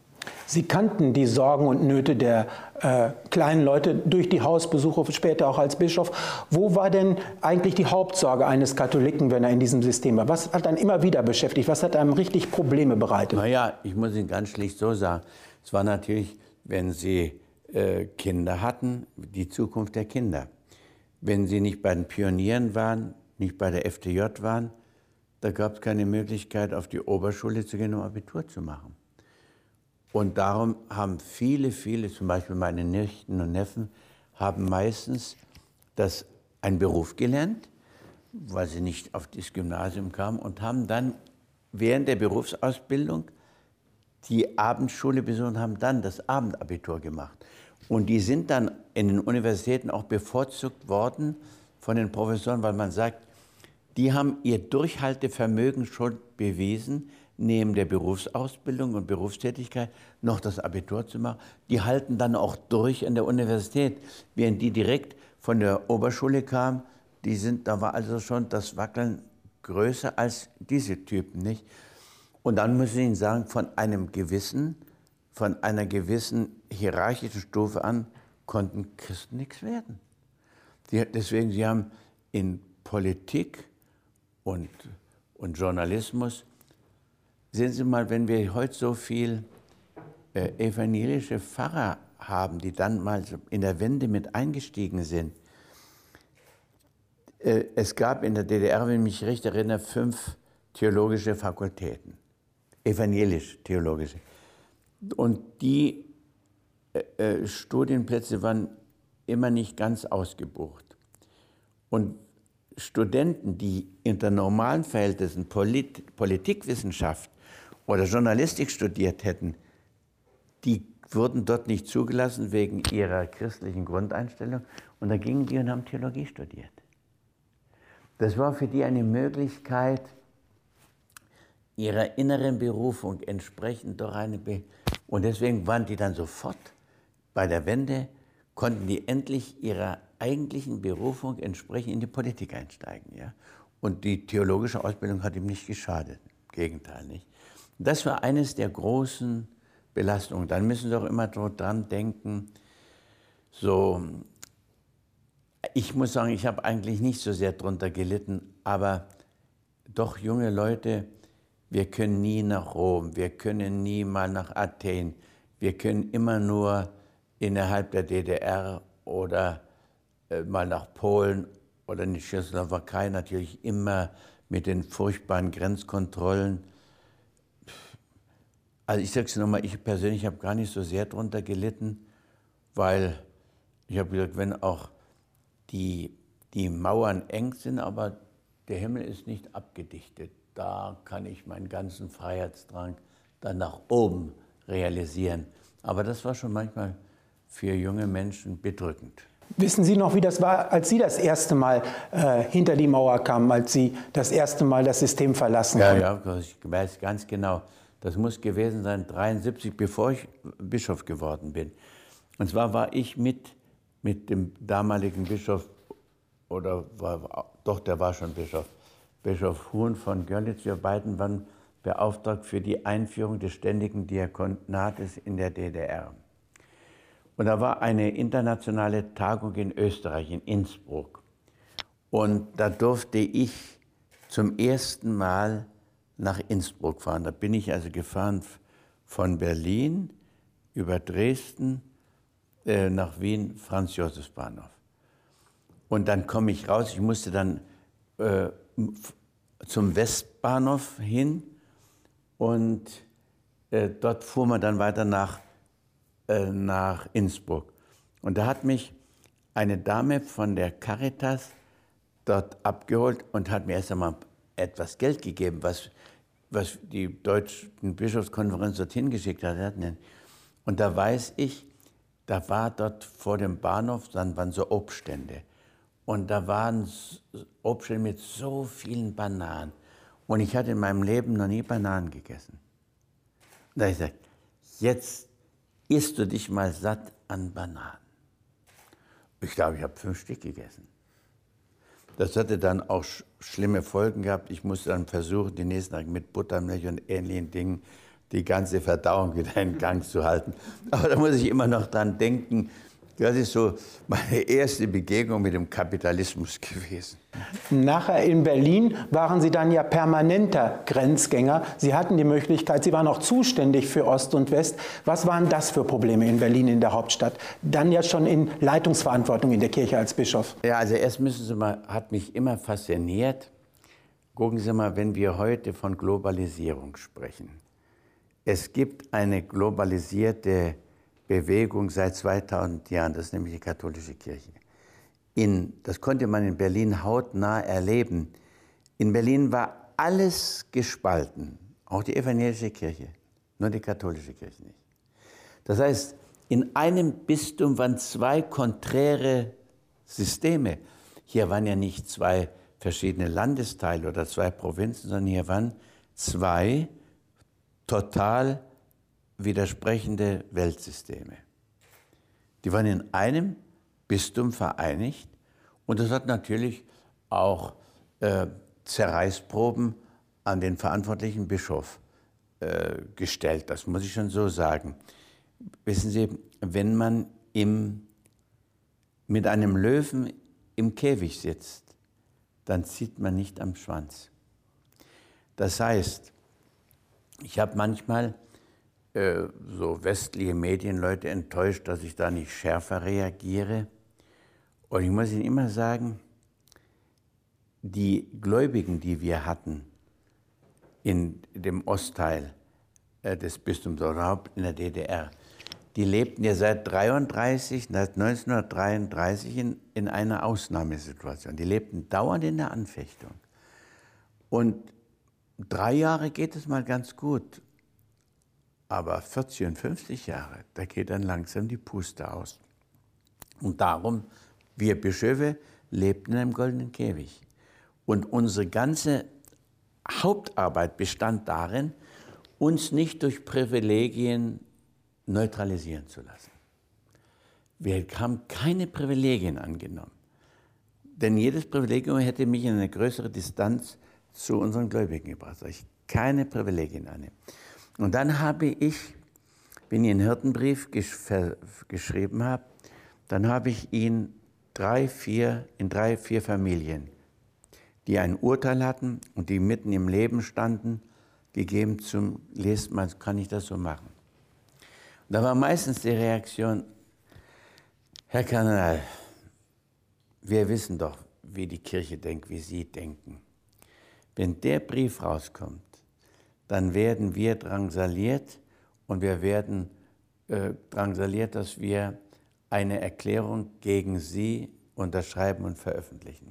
Sie kannten die Sorgen und Nöte der äh, kleinen Leute durch die Hausbesuche, später auch als Bischof. Wo war denn eigentlich die Hauptsorge eines Katholiken, wenn er in diesem System war? Was hat einen immer wieder beschäftigt? Was hat einem richtig Probleme bereitet? Naja, ich muss Ihnen ganz schlicht so sagen, es war natürlich, wenn Sie äh, Kinder hatten, die Zukunft der Kinder. Wenn Sie nicht bei den Pionieren waren, nicht bei der F D J waren, da gab es keine Möglichkeit, auf die Oberschule zu gehen, um Abitur zu machen. Und darum haben viele, viele, zum Beispiel meine Nichten und Neffen, haben meistens das, einen Beruf gelernt, weil sie nicht auf das Gymnasium kamen, und haben dann während der Berufsausbildung die Abendschule besucht und haben dann das Abendabitur gemacht. Und die sind dann in den Universitäten auch bevorzugt worden von den Professoren, weil man sagt, die haben ihr Durchhaltevermögen schon bewiesen, neben der Berufsausbildung und Berufstätigkeit noch das Abitur zu machen. Die halten dann auch durch in der Universität, während die direkt von der Oberschule kamen. Die sind, da war also schon das Wackeln größer als diese Typen, nicht? Und dann muss ich Ihnen sagen, von einem gewissen, von einer gewissen hierarchischen Stufe an konnten Christen nichts werden. Die, deswegen, sie haben in Politik und, und Journalismus, sehen Sie mal, wenn wir heute so viel äh, evangelische Pfarrer haben, die dann mal in der Wende mit eingestiegen sind. Äh, es gab in der D D R, wenn ich mich recht erinnere, fünf theologische Fakultäten, evangelisch-theologische. Und die äh, äh, Studienplätze waren immer nicht ganz ausgebucht. Und Studenten, die unter normalen Verhältnissen Polit Politikwissenschaft oder Journalistik studiert hätten, die wurden dort nicht zugelassen wegen ihrer christlichen Grundeinstellung. Und da gingen die und haben Theologie studiert. Das war für die eine Möglichkeit, ihrer inneren Berufung entsprechend durch eine Be und deswegen waren die dann sofort bei der Wende, konnten die endlich ihrer eigentlichen Berufung entsprechend in die Politik einsteigen. Ja? Und die theologische Ausbildung hat ihm nicht geschadet, im Gegenteil nicht. Das war eines der großen Belastungen. Dann müssen Sie auch immer dran denken, so, ich muss sagen, ich habe eigentlich nicht so sehr darunter gelitten, aber doch junge Leute, wir können nie nach Rom, wir können nie mal nach Athen, wir können immer nur innerhalb der D D R oder äh, mal nach Polen oder in die Tschechoslowakei, natürlich immer mit den furchtbaren Grenzkontrollen. Also ich sage es nochmal, ich persönlich habe gar nicht so sehr darunter gelitten, weil ich habe gesagt, wenn auch die, die Mauern eng sind, aber der Himmel ist nicht abgedichtet, da kann ich meinen ganzen Freiheitsdrang dann nach oben realisieren. Aber das war schon manchmal für junge Menschen bedrückend. Wissen Sie noch, wie das war, als Sie das erste Mal äh, hinter die Mauer kamen, als Sie das erste Mal das System verlassen haben? Ja, ja, ich weiß ganz genau. Das muss gewesen sein, neunzehnhundertdreiundsiebzig, bevor ich Bischof geworden bin. Und zwar war ich mit, mit dem damaligen Bischof, oder war, doch, der war schon Bischof, Bischof Huhn von Görlitz, wir beiden waren beauftragt für die Einführung des ständigen Diakonates in der D D R. Und da war eine internationale Tagung in Österreich, in Innsbruck. Und da durfte ich zum ersten Mal nach Innsbruck fahren. Da bin ich also gefahren von Berlin über Dresden äh, nach Wien, Franz-Josefs-Bahnhof. Und dann komme ich raus, ich musste dann äh, zum Westbahnhof hin und äh, dort fuhr man dann weiter nach, äh, nach Innsbruck. Und da hat mich eine Dame von der Caritas dort abgeholt und hat mir erst einmal etwas Geld gegeben, was, was die Deutsche Bischofskonferenz dorthin geschickt hat. Und da weiß ich, da war dort vor dem Bahnhof, dann waren so Obststände. Und da waren Obststände mit so vielen Bananen. Und ich hatte in meinem Leben noch nie Bananen gegessen. Und da habe ich gesagt, jetzt isst du dich mal satt an Bananen. Ich glaube, ich habe fünf Stück gegessen. Das hatte dann auch sch schlimme Folgen gehabt. Ich musste dann versuchen, die nächsten Tage mit Buttermilch und ähnlichen Dingen die ganze Verdauung wieder in Gang zu halten. Aber da muss ich immer noch dran denken, das ist so meine erste Begegnung mit dem Kapitalismus gewesen. Nachher in Berlin waren Sie dann ja permanenter Grenzgänger. Sie hatten die Möglichkeit, Sie waren auch zuständig für Ost und West. Was waren das für Probleme in Berlin, in der Hauptstadt? Dann ja schon in Leitungsverantwortung in der Kirche als Bischof. Ja, also erst müssen Sie mal, hat mich immer fasziniert. Gucken Sie mal, wenn wir heute von Globalisierung sprechen. Es gibt eine globalisierte Bewegung seit zweitausend Jahren, das ist nämlich die katholische Kirche. In, das konnte man in Berlin hautnah erleben. In Berlin war alles gespalten, auch die evangelische Kirche, nur die katholische Kirche nicht. Das heißt, in einem Bistum waren zwei konträre Systeme. Hier waren ja nicht zwei verschiedene Landesteile oder zwei Provinzen, sondern hier waren zwei total widersprechende Weltsysteme. Die waren in einem Bistum vereinigt und das hat natürlich auch äh, Zerreißproben an den verantwortlichen Bischof äh, gestellt. Das muss ich schon so sagen. Wissen Sie, wenn man im, mit einem Löwen im Käfig sitzt, dann zieht man nicht am Schwanz. Das heißt, ich habe manchmal so westliche Medienleute enttäuscht, dass ich da nicht schärfer reagiere. Und ich muss Ihnen immer sagen, die Gläubigen, die wir hatten in dem Ostteil des Bistums oder überhaupt in der D D R, die lebten ja seit dreiunddreißig, seit neunzehnhundertdreiunddreißig in, in einer Ausnahmesituation. Die lebten dauernd in der Anfechtung. Und drei Jahre geht es mal ganz gut. Aber vierzig und fünfzig Jahre, da geht dann langsam die Puste aus. Und darum, wir Bischöfe lebten in einem goldenen Käfig. Und unsere ganze Hauptarbeit bestand darin, uns nicht durch Privilegien neutralisieren zu lassen. Wir haben keine Privilegien angenommen. Denn jedes Privilegium hätte mich in eine größere Distanz zu unseren Gläubigen gebracht. Ich keine Privilegien annehme. Und dann habe ich, wenn ich einen Hirtenbrief gesch geschrieben habe, dann habe ich ihn drei, vier, in drei, vier Familien, die ein Urteil hatten und die mitten im Leben standen, gegeben zum Lesen, man kann ich das so machen. Und da war meistens die Reaktion, Herr Kardinal, wir wissen doch, wie die Kirche denkt, wie Sie denken. Wenn der Brief rauskommt, dann werden wir drangsaliert und wir werden äh, drangsaliert, dass wir eine Erklärung gegen Sie unterschreiben und veröffentlichen.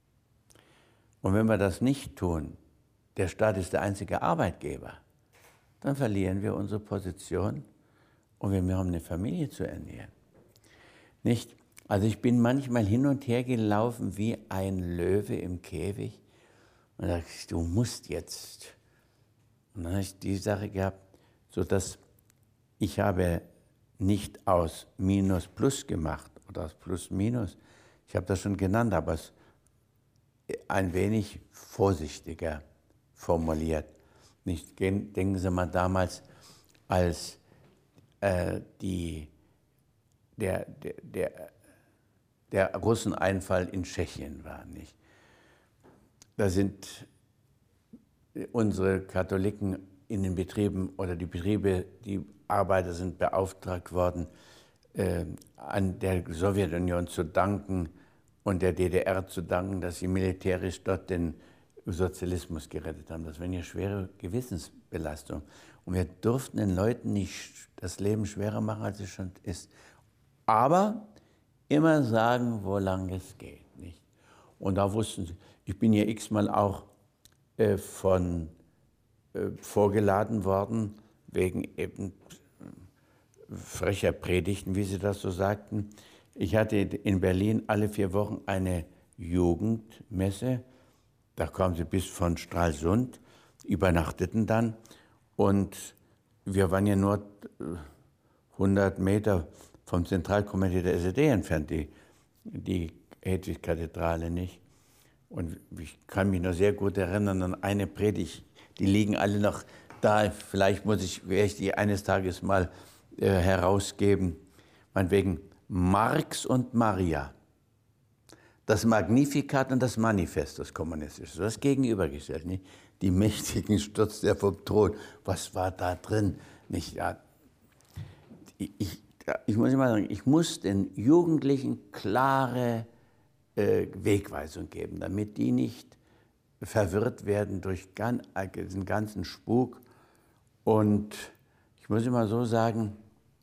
Und wenn wir das nicht tun, der Staat ist der einzige Arbeitgeber, dann verlieren wir unsere Position und wir haben eine Familie zu ernähren. Nicht? Also ich bin manchmal hin und her gelaufen wie ein Löwe im Käfig und da dachte ich, du musst jetzt. Und dann habe ich die Sache gehabt, sodass ich habe nicht aus Minus Plus gemacht oder aus Plus Minus. Ich habe das schon genannt, aber es ein wenig vorsichtiger formuliert. Nicht, denken Sie mal damals, als äh, die, der, der, der, der Russeneinfall in Tschechien war. Nicht? Da sind unsere Katholiken in den Betrieben oder die Betriebe, die Arbeiter sind beauftragt worden, äh, an der Sowjetunion zu danken und der D D R zu danken, dass sie militärisch dort den Sozialismus gerettet haben. Das wäre eine schwere Gewissensbelastung. Und wir durften den Leuten nicht das Leben schwerer machen, als es schon ist. Aber immer sagen, wo lang es geht. Nicht? Und da wussten sie, ich bin ja x-mal auch äh, von äh, vorgeladen worden, wegen eben frecher Predigten, wie sie das so sagten. Ich hatte in Berlin alle vier Wochen eine Jugendmesse. Da kamen sie bis von Stralsund, übernachteten dann. Und wir waren ja nur hundert Meter vom Zentralkomitee der S E D entfernt, die, die Hedwig-Kathedrale nicht. Und ich kann mich noch sehr gut erinnern an eine Predigt, die liegen alle noch da vielleicht muss ich, werde ich die eines Tages mal äh, herausgeben, meinetwegen Marx und Maria. Das Magnificat und das Manifest, das Kommunistische, das gegenübergestellt. Nicht? Die Mächtigen stürzt er vom Thron. Was war da drin? Nicht, ja, ich, ich, ich muss immer sagen, ich muss den Jugendlichen klare äh, Wegweisung geben, damit die nicht verwirrt werden durch gan, äh, diesen ganzen Spuk. Und ich muss immer so sagen,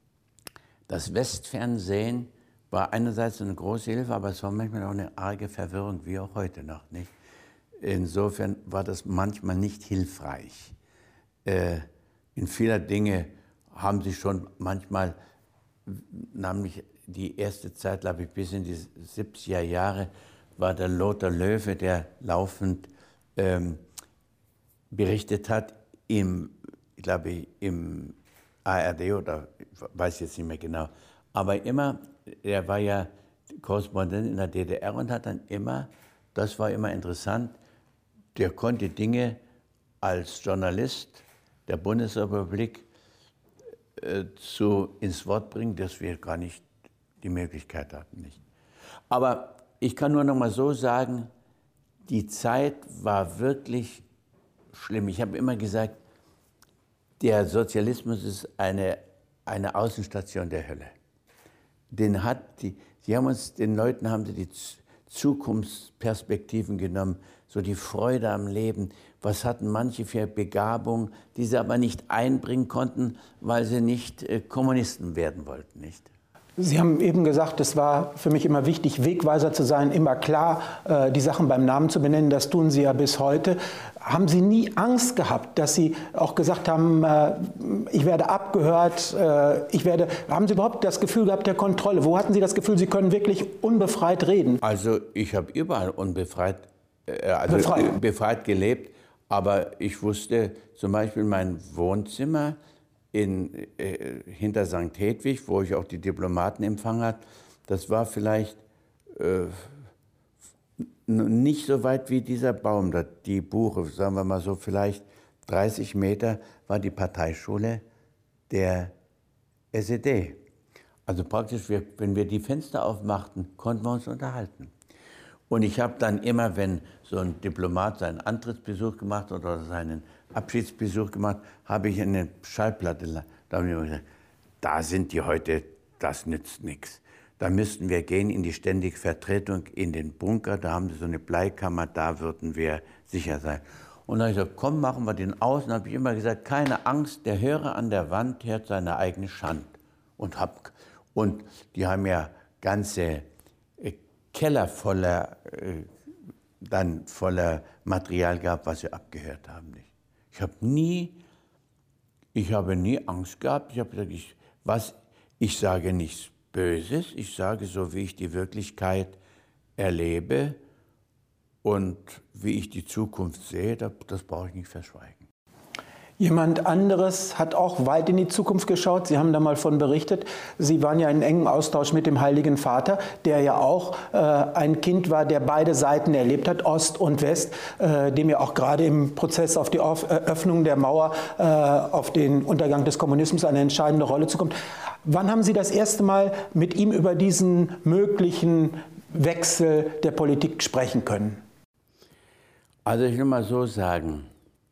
das Westfernsehen war einerseits eine große Hilfe, aber es war manchmal auch eine arge Verwirrung, wie auch heute noch. Nicht? Insofern war das manchmal nicht hilfreich. Äh, in vieler Dinge haben sie schon manchmal, nämlich die erste Zeit, glaube ich, bis in die siebziger Jahre, war der Lothar Löwe, der laufend ähm, berichtet hat, im, ich glaube, im A R D oder ich weiß jetzt nicht mehr genau, aber immer, er war ja Korrespondent in der D D R und hat dann immer, das war immer interessant, der konnte Dinge als Journalist der Bundesrepublik äh, zu, ins Wort bringen, dass wir gar nicht die Möglichkeit hatten. Nicht. Aber ich kann nur noch mal so sagen, die Zeit war wirklich schlimm. Ich habe immer gesagt, der Sozialismus ist eine, eine Außenstation der Hölle. Den hat die, sie haben uns, den Leuten haben sie die Zukunftsperspektiven genommen, so die Freude am Leben. Was hatten manche für Begabung, die sie aber nicht einbringen konnten, weil sie nicht äh, Kommunisten werden wollten, nicht? Sie haben eben gesagt, es war für mich immer wichtig, Wegweiser zu sein, immer klar äh, die Sachen beim Namen zu benennen. Das tun Sie ja bis heute. Haben Sie nie Angst gehabt, dass Sie auch gesagt haben, äh, ich werde abgehört, äh, ich werde, haben Sie überhaupt das Gefühl gehabt der Kontrolle? Wo hatten Sie das Gefühl, Sie können wirklich unbefreit reden? Also ich habe überall unbefreit, äh, also befreit. befreit gelebt, aber ich wusste zum Beispiel mein Wohnzimmer, In, äh, hinter Sankt Hedwig, wo ich auch die Diplomaten empfangen habe, das war vielleicht äh, nicht so weit wie dieser Baum, da, die Buche, sagen wir mal so, vielleicht dreißig Meter war die Parteischule der S E D. Also praktisch, wir, wenn wir die Fenster aufmachten, konnten wir uns unterhalten. Und ich habe dann immer, wenn so ein Diplomat seinen Antrittsbesuch gemacht hat oder seinen Abschiedsbesuch gemacht, habe ich eine Schallplatte, da habe ich immer gesagt, da sind die heute, das nützt nichts. Da müssten wir gehen in die ständige Vertretung in den Bunker, da haben sie so eine Bleikammer, da würden wir sicher sein. Und dann habe ich gesagt, komm, machen wir den aus. Und dann habe ich immer gesagt, keine Angst, der Hörer an der Wand hört seine eigene Schand. Und, hab, und die haben ja ganze Keller voller, äh, dann voller Material gehabt, was sie abgehört haben. Nicht? Ich habe nie, ich habe nie Angst gehabt. Ich habe gesagt, ich, was, ich sage nichts Böses, ich sage so, wie ich die Wirklichkeit erlebe und wie ich die Zukunft sehe, das, das brauche ich nicht verschweigen. Jemand anderes hat auch weit in die Zukunft geschaut. Sie haben da mal von berichtet. Sie waren ja in engem Austausch mit dem Heiligen Vater, der ja auch äh, ein Kind war, der beide Seiten erlebt hat, Ost und West, äh, dem ja auch gerade im Prozess auf die auf, äh, Öffnung der Mauer, äh, auf den Untergang des Kommunismus eine entscheidende Rolle zukommt. Wann haben Sie das erste Mal mit ihm über diesen möglichen Wechsel der Politik sprechen können? Also ich will mal so sagen,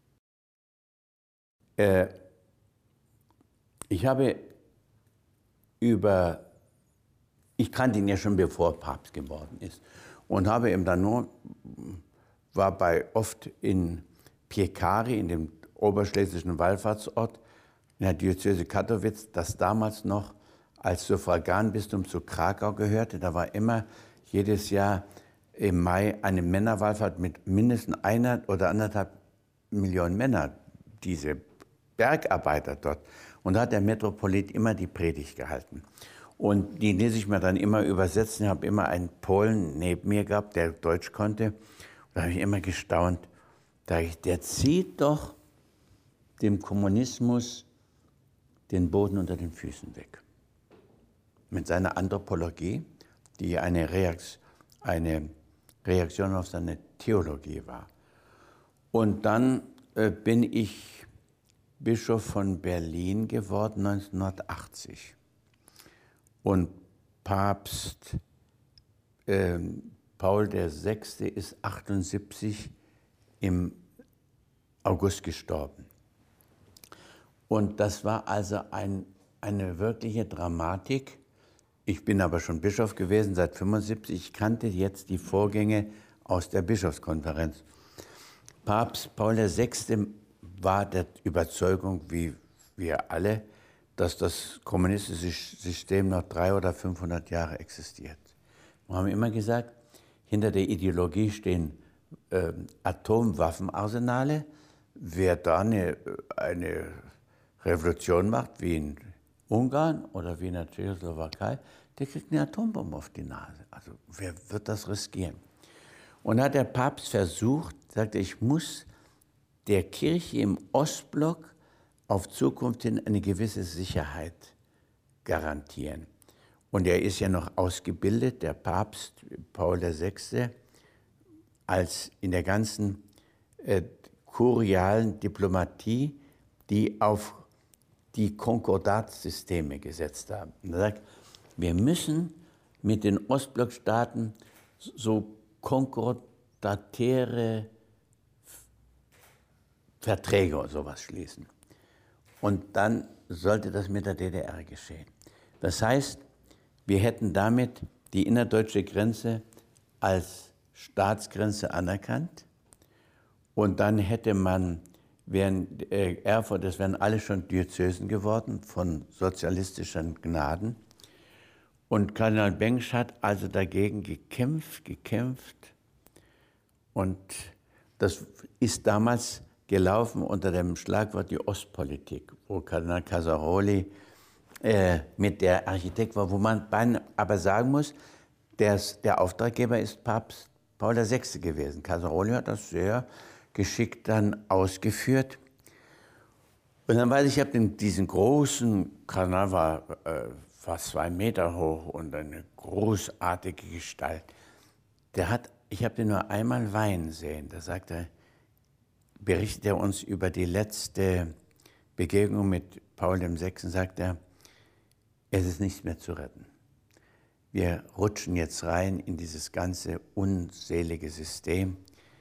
Äh, ich habe über, ich kannte ihn ja schon bevor Papst geworden ist und habe ihm dann nur, war bei oft in Piekary, in dem oberschlesischen Wallfahrtsort, in der Diözese Katowice, das damals noch als Suffraganbistum zu Krakau gehörte. Da war immer jedes Jahr im Mai eine Männerwallfahrt mit mindestens einer oder anderthalb Millionen Männern, diese Bergarbeiter dort. Und da hat der Metropolit immer die Predigt gehalten. Und die ließ ich mir dann immer übersetzen. Ich habe immer einen Polen neben mir gehabt, der Deutsch konnte. Und da habe ich immer gestaunt. Da ich, der zieht doch dem Kommunismus den Boden unter den Füßen weg. Mit seiner Anthropologie, die eine Reaktion, eine Reaktion auf seine Theologie war. Und dann äh, bin ich Bischof von Berlin geworden neunzehnhundertachtzig. Und Papst äh, Paul der Sechste ist achtundsiebzig im August gestorben. Und das war also ein, eine wirkliche Dramatik. Ich bin aber schon Bischof gewesen seit fünfundsiebzig. Ich kannte jetzt die Vorgänge aus der Bischofskonferenz. Papst Paul der Sechste war der Überzeugung, wie wir alle, dass das kommunistische System noch dreihundert oder fünfhundert Jahre existiert. Wir haben immer gesagt, hinter der Ideologie stehen äh, Atomwaffenarsenale. Wer da eine, eine Revolution macht, wie in Ungarn oder wie in der Tschechoslowakei, der kriegt eine Atombombe auf die Nase. Also wer wird das riskieren? Und da hat der Papst versucht, sagte, ich muss der Kirche im Ostblock auf Zukunft hin eine gewisse Sicherheit garantieren. Und er ist ja noch ausgebildet, der Papst Paul der Sechste, als in der ganzen äh, kurialen Diplomatie, die auf die Konkordatssysteme gesetzt haben. Und er sagt, wir müssen mit den Ostblockstaaten so konkordatäre Verträge oder sowas schließen. Und dann sollte das mit der D D R geschehen. Das heißt, wir hätten damit die innerdeutsche Grenze als Staatsgrenze anerkannt und dann hätte man, wären äh, Erfurt, das wären alle schon Diözesen geworden von sozialistischen Gnaden. Und Kardinal Bengsch hat also dagegen gekämpft, gekämpft und das ist damals gelaufen unter dem Schlagwort die Ostpolitik, wo Kardinal Casaroli äh, mit der Architekt war, wo man aber sagen muss, der, der Auftraggeber ist Papst Paul der Sechste gewesen. Casaroli hat das sehr geschickt dann ausgeführt. Und dann weiß ich, ich habe diesen großen Kardinal, war äh, fast zwei Meter hoch und eine großartige Gestalt. Der hat, ich habe den nur einmal weinen sehen. Da sagt er, berichtet er uns über die letzte Begegnung mit Paul dem Sechsten, sagt er, es ist nichts mehr zu retten. Wir rutschen jetzt rein in dieses ganze unselige System.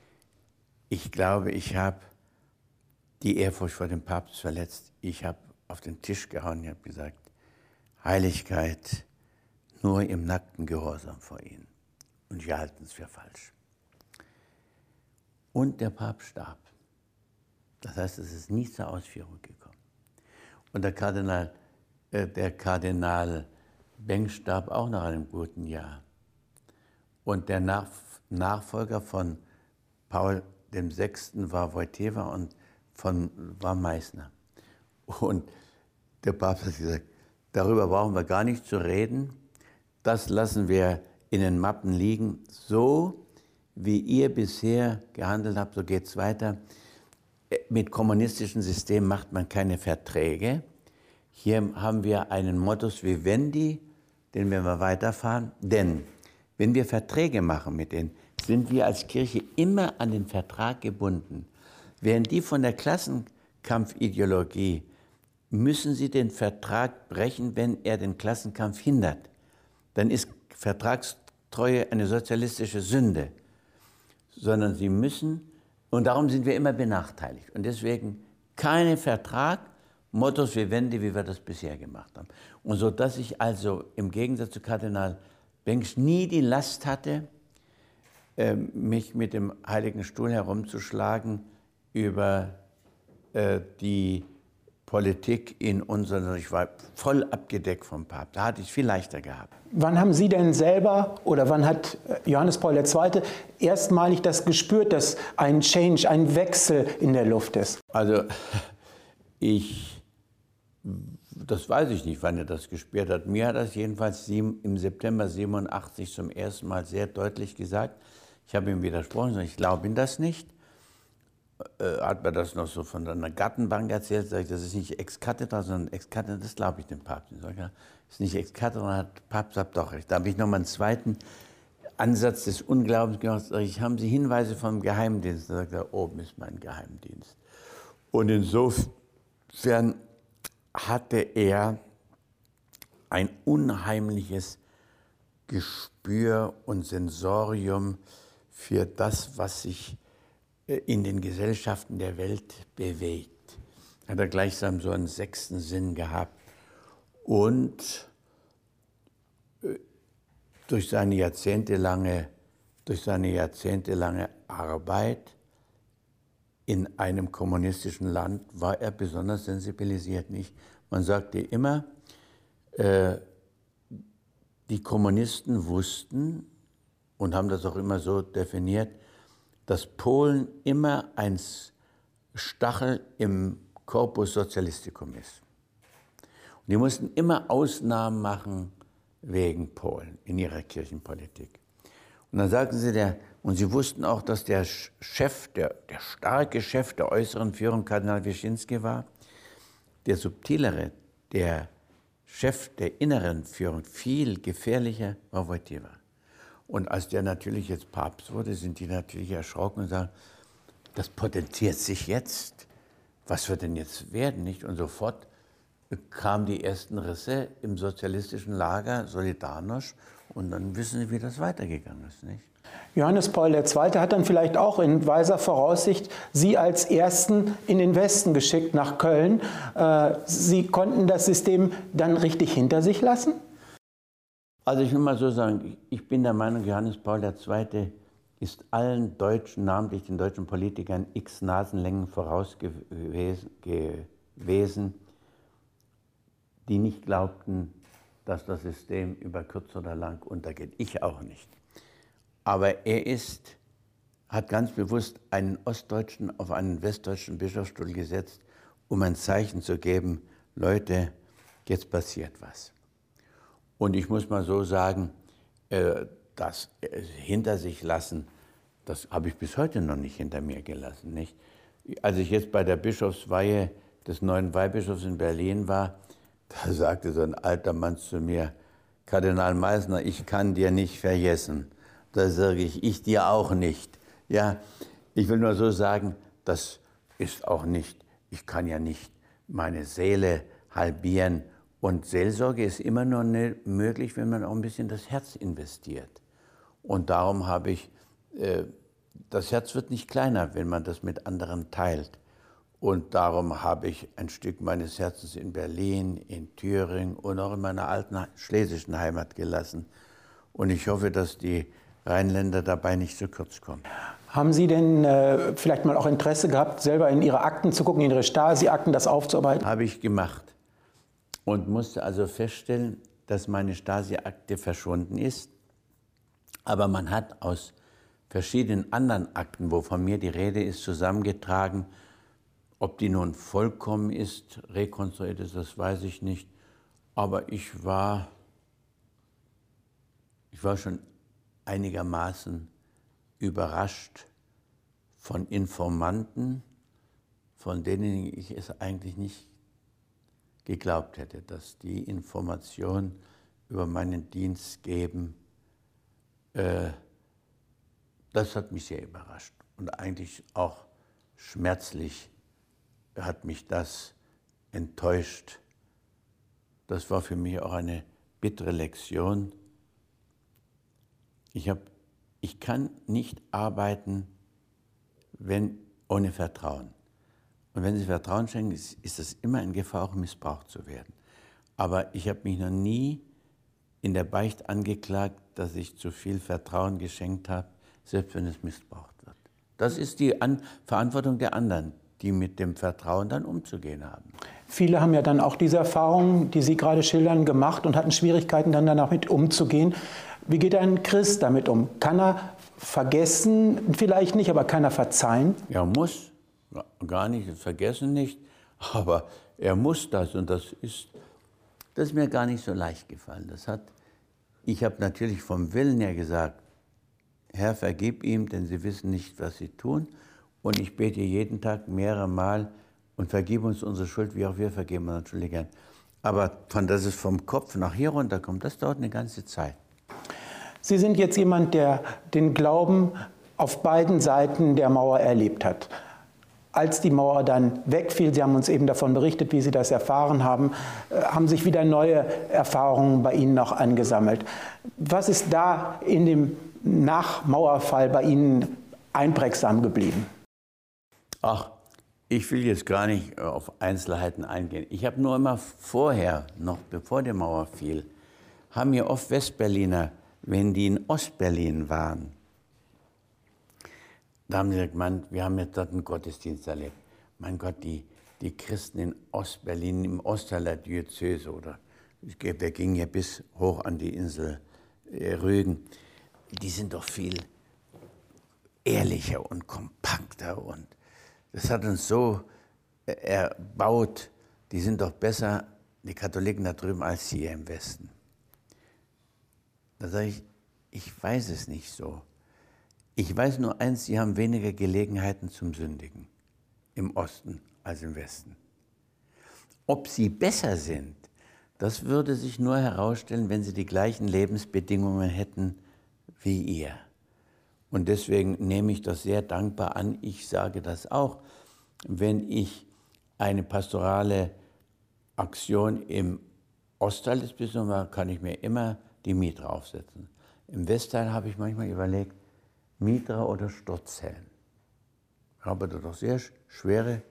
Ich glaube, ich habe die Ehrfurcht vor dem Papst verletzt. Ich habe auf den Tisch gehauen, ich habe gesagt, Heiligkeit nur im nackten Gehorsam vor ihnen. Und wir halten es für falsch. Und der Papst starb. Das heißt, es ist nie zur Ausführung gekommen. Und der Kardinal, äh, der Kardinal Bengsch starb auch nach einem guten Jahr. Und der Nach Nachfolger von Paul dem Sechsten war Wojtyła und von, war Meißner. Und der Papst hat gesagt, darüber brauchen wir gar nicht zu reden. Das lassen wir in den Mappen liegen. So wie ihr bisher gehandelt habt, so geht es weiter. Mit kommunistischen Systemen macht man keine Verträge. Hier haben wir einen Modus vivendi, den werden wir weiterfahren. Denn wenn wir Verträge machen mit denen, sind wir als Kirche immer an den Vertrag gebunden. Während die von der Klassenkampfideologie müssen sie den Vertrag brechen, wenn er den Klassenkampf hindert. Dann ist Vertragstreue eine sozialistische Sünde. Sondern sie müssen, und darum sind wir immer benachteiligt. Und deswegen kein Vertrag, Modus vivendi, wie wir das bisher gemacht haben. Und so dass ich also im Gegensatz zu Kardinal Bengsch nie die Last hatte, äh, mich mit dem Heiligen Stuhl herumzuschlagen über äh, die Politik in unseren, ich war voll abgedeckt vom Papst, da hatte ich viel leichter gehabt. Wann haben Sie denn selber oder wann hat Johannes Paul der Zweite erstmalig das gespürt, dass ein Change, ein Wechsel in der Luft ist? Also ich, das weiß ich nicht, wann er das gespürt hat. Mir hat das jedenfalls im September siebenundachtzig zum ersten Mal sehr deutlich gesagt. Ich habe ihm widersprochen, ich glaube ihm das nicht. Äh, hat mir das noch so von einer Gartenbank erzählt, sag ich, das ist nicht ex cathedra, sondern ex cathedra, das glaube ich dem Papst. Ich sage, das ist nicht ex cathedra, hat Papst hat doch recht. Da habe ich noch mal einen zweiten Ansatz des Unglaubens gemacht. Sag ich, haben Sie Hinweise vom Geheimdienst? Da sagt er, oben ist mein Geheimdienst. Und insofern insofern hatte er ein unheimliches Gespür und Sensorium für das, was sich in den Gesellschaften der Welt bewegt. Hat er gleichsam so einen sechsten Sinn gehabt. Und durch seine jahrzehntelange, durch seine jahrzehntelange Arbeit in einem kommunistischen Land war er besonders sensibilisiert. Nicht? Man sagte immer, äh, die Kommunisten wussten und haben das auch immer so definiert, dass Polen immer ein Stachel im Corpus Socialisticum ist. Und die mussten immer Ausnahmen machen wegen Polen in ihrer Kirchenpolitik. Und dann sagten sie, der, und sie wussten auch, dass der Chef, der, der starke Chef der äußeren Führung, Kardinal Wyszynski war, der subtilere, der Chef der inneren Führung, viel gefährlicher war Wojtyła. Und als der natürlich jetzt Papst wurde, sind die natürlich erschrocken und sagen, das potenziert sich jetzt. Was wird denn jetzt werden? Nicht? Und sofort kamen die ersten Risse im sozialistischen Lager, Solidarność, und dann wissen Sie, wie das weitergegangen ist. Nicht? Johannes Paul der Zweite hat dann vielleicht auch in weiser Voraussicht Sie als Ersten in den Westen geschickt, nach Köln. Sie konnten das System dann richtig hinter sich lassen? Also ich will mal so sagen, ich bin der Meinung, Johannes Paul der Zweite ist allen Deutschen, namentlich den deutschen Politikern, x Nasenlängen voraus gewesen, gewesen, die nicht glaubten, dass das System über kurz oder lang untergeht. Ich auch nicht. Aber er ist, hat ganz bewusst einen Ostdeutschen auf einen westdeutschen Bischofsstuhl gesetzt, um ein Zeichen zu geben, Leute, jetzt passiert was. Und ich muss mal so sagen, das hinter sich lassen, das habe ich bis heute noch nicht hinter mir gelassen. Nicht? Als ich jetzt bei der Bischofsweihe des neuen Weihbischofs in Berlin war, da sagte so ein alter Mann zu mir, Kardinal Meissner, ich kann dir nicht vergessen. Da sage ich, ich dir auch nicht. Ja, ich will nur so sagen, das ist auch nicht, ich kann ja nicht meine Seele halbieren. Und Seelsorge ist immer nur möglich, wenn man auch ein bisschen das Herz investiert. Und darum habe ich, äh, das Herz wird nicht kleiner, wenn man das mit anderen teilt. Und darum habe ich ein Stück meines Herzens in Berlin, in Thüringen und auch in meiner alten schlesischen Heimat gelassen. Und ich hoffe, dass die Rheinländer dabei nicht zu kurz kommen. Haben Sie denn äh, vielleicht mal auch Interesse gehabt, selber in Ihre Akten zu gucken, in Ihre Stasi-Akten, das aufzuarbeiten? Habe ich gemacht und musste also feststellen, dass meine Stasi-Akte verschwunden ist. Aber man hat aus verschiedenen anderen Akten, wo von mir die Rede ist, zusammengetragen. Ob die nun vollkommen ist, rekonstruiert ist, das weiß ich nicht. Aber ich war, ich war schon einigermaßen überrascht von Informanten, von denen ich es eigentlich nicht geglaubt hätte, dass die Information über meinen Dienst geben. Äh, das hat mich sehr überrascht und eigentlich auch schmerzlich hat mich das enttäuscht. Das war für mich auch eine bittere Lektion. Ich, hab, ich kann nicht arbeiten, wenn, ohne Vertrauen. Und wenn Sie Vertrauen schenken, ist, ist das immer in Gefahr, auch missbraucht zu werden. Aber ich habe mich noch nie in der Beicht angeklagt, dass ich zu viel Vertrauen geschenkt habe, selbst wenn es missbraucht wird. Das ist die An- Verantwortung der anderen, die mit dem Vertrauen dann umzugehen haben. Viele haben ja dann auch diese Erfahrungen, die Sie gerade schildern, gemacht und hatten Schwierigkeiten, dann damit umzugehen. Wie geht ein Christ damit um? Kann er vergessen? Vielleicht nicht, aber kann er verzeihen? Er muss, gar nicht, vergessen nicht, aber er muss das und das ist, das ist mir gar nicht so leicht gefallen. Das hat, ich habe natürlich vom Willen her gesagt, Herr, vergib ihm, denn sie wissen nicht, was sie tun. Und ich bete jeden Tag mehrere Mal und vergib uns unsere Schuld, wie auch wir vergeben unseren Schuldigern. Aber von dass es vom Kopf nach hier runterkommt, das dauert eine ganze Zeit. Sie sind jetzt jemand, der den Glauben auf beiden Seiten der Mauer erlebt hat. Als die Mauer dann wegfiel, Sie haben uns eben davon berichtet, wie Sie das erfahren haben, haben sich wieder neue Erfahrungen bei Ihnen noch angesammelt. Was ist da in dem Nachmauerfall bei Ihnen einprägsam geblieben? Ach, ich will jetzt gar nicht auf Einzelheiten eingehen. Ich habe nur immer vorher, noch bevor die Mauer fiel, haben mir oft Westberliner, wenn die in Ostberlin waren, da haben sie gesagt, Mann, wir haben jetzt dort einen Gottesdienst erlebt. Mein Gott, die, die Christen in Ostberlin, im Ostteil der Diözese, oder der ging ja bis hoch an die Insel Rügen, die sind doch viel ehrlicher und kompakter. Und das hat uns so erbaut, die sind doch besser, die Katholiken da drüben, als hier im Westen. Da sage ich, ich weiß es nicht so. Ich weiß nur eins, sie haben weniger Gelegenheiten zum Sündigen im Osten als im Westen. Ob sie besser sind, das würde sich nur herausstellen, wenn sie die gleichen Lebensbedingungen hätten wie ihr. Und deswegen nehme ich das sehr dankbar an. Ich sage das auch, wenn ich eine pastorale Aktion im Ostteil des Bistums mache, kann ich mir immer die Mitra aufsetzen. Im Westteil habe ich manchmal überlegt, Mitra oder Sturzhelm. Ich habe da doch sehr schwere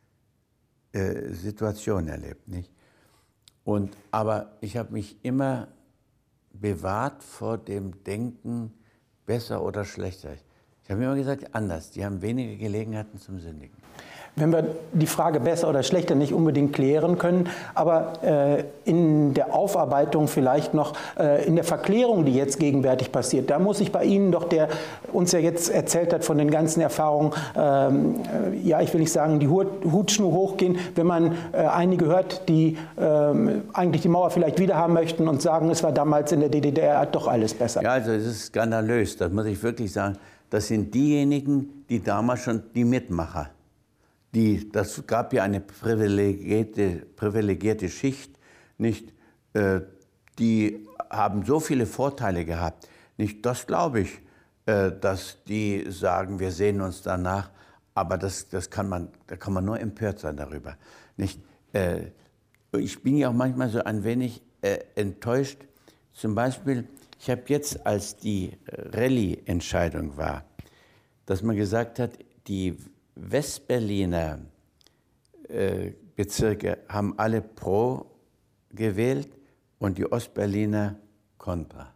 äh, Situationen erlebt, nicht? Und, aber ich habe mich immer bewahrt vor dem Denken, besser oder schlechter. Ich habe immer gesagt, anders. Die haben wenige Gelegenheiten zum Sündigen. Wenn wir die Frage besser oder schlechter nicht unbedingt klären können, aber äh, in der Aufarbeitung vielleicht noch, äh, in der Verklärung, die jetzt gegenwärtig passiert, da muss ich bei Ihnen doch, der uns ja jetzt erzählt hat von den ganzen Erfahrungen, ähm, äh, ja, ich will nicht sagen, die Hut, Hutschnur hochgehen, wenn man äh, einige hört, die äh, eigentlich die Mauer vielleicht wieder haben möchten und sagen, es war damals in der D D R doch alles besser. Ja, also es ist skandalös, das muss ich wirklich sagen. Das sind diejenigen, die damals schon die Mitmacher. Die, das gab ja eine privilegierte, privilegierte Schicht, nicht? Äh, die haben so viele Vorteile gehabt. Nicht, das glaube ich, äh, dass die sagen, wir sehen uns danach, aber das, das kann man, da kann man nur empört sein darüber. Nicht? Äh, ich bin ja auch manchmal so ein wenig äh, enttäuscht. Zum Beispiel, ich habe jetzt, als die Rallye-Entscheidung war, dass man gesagt hat, die Westberliner äh, Bezirke haben alle pro gewählt und die Ostberliner kontra.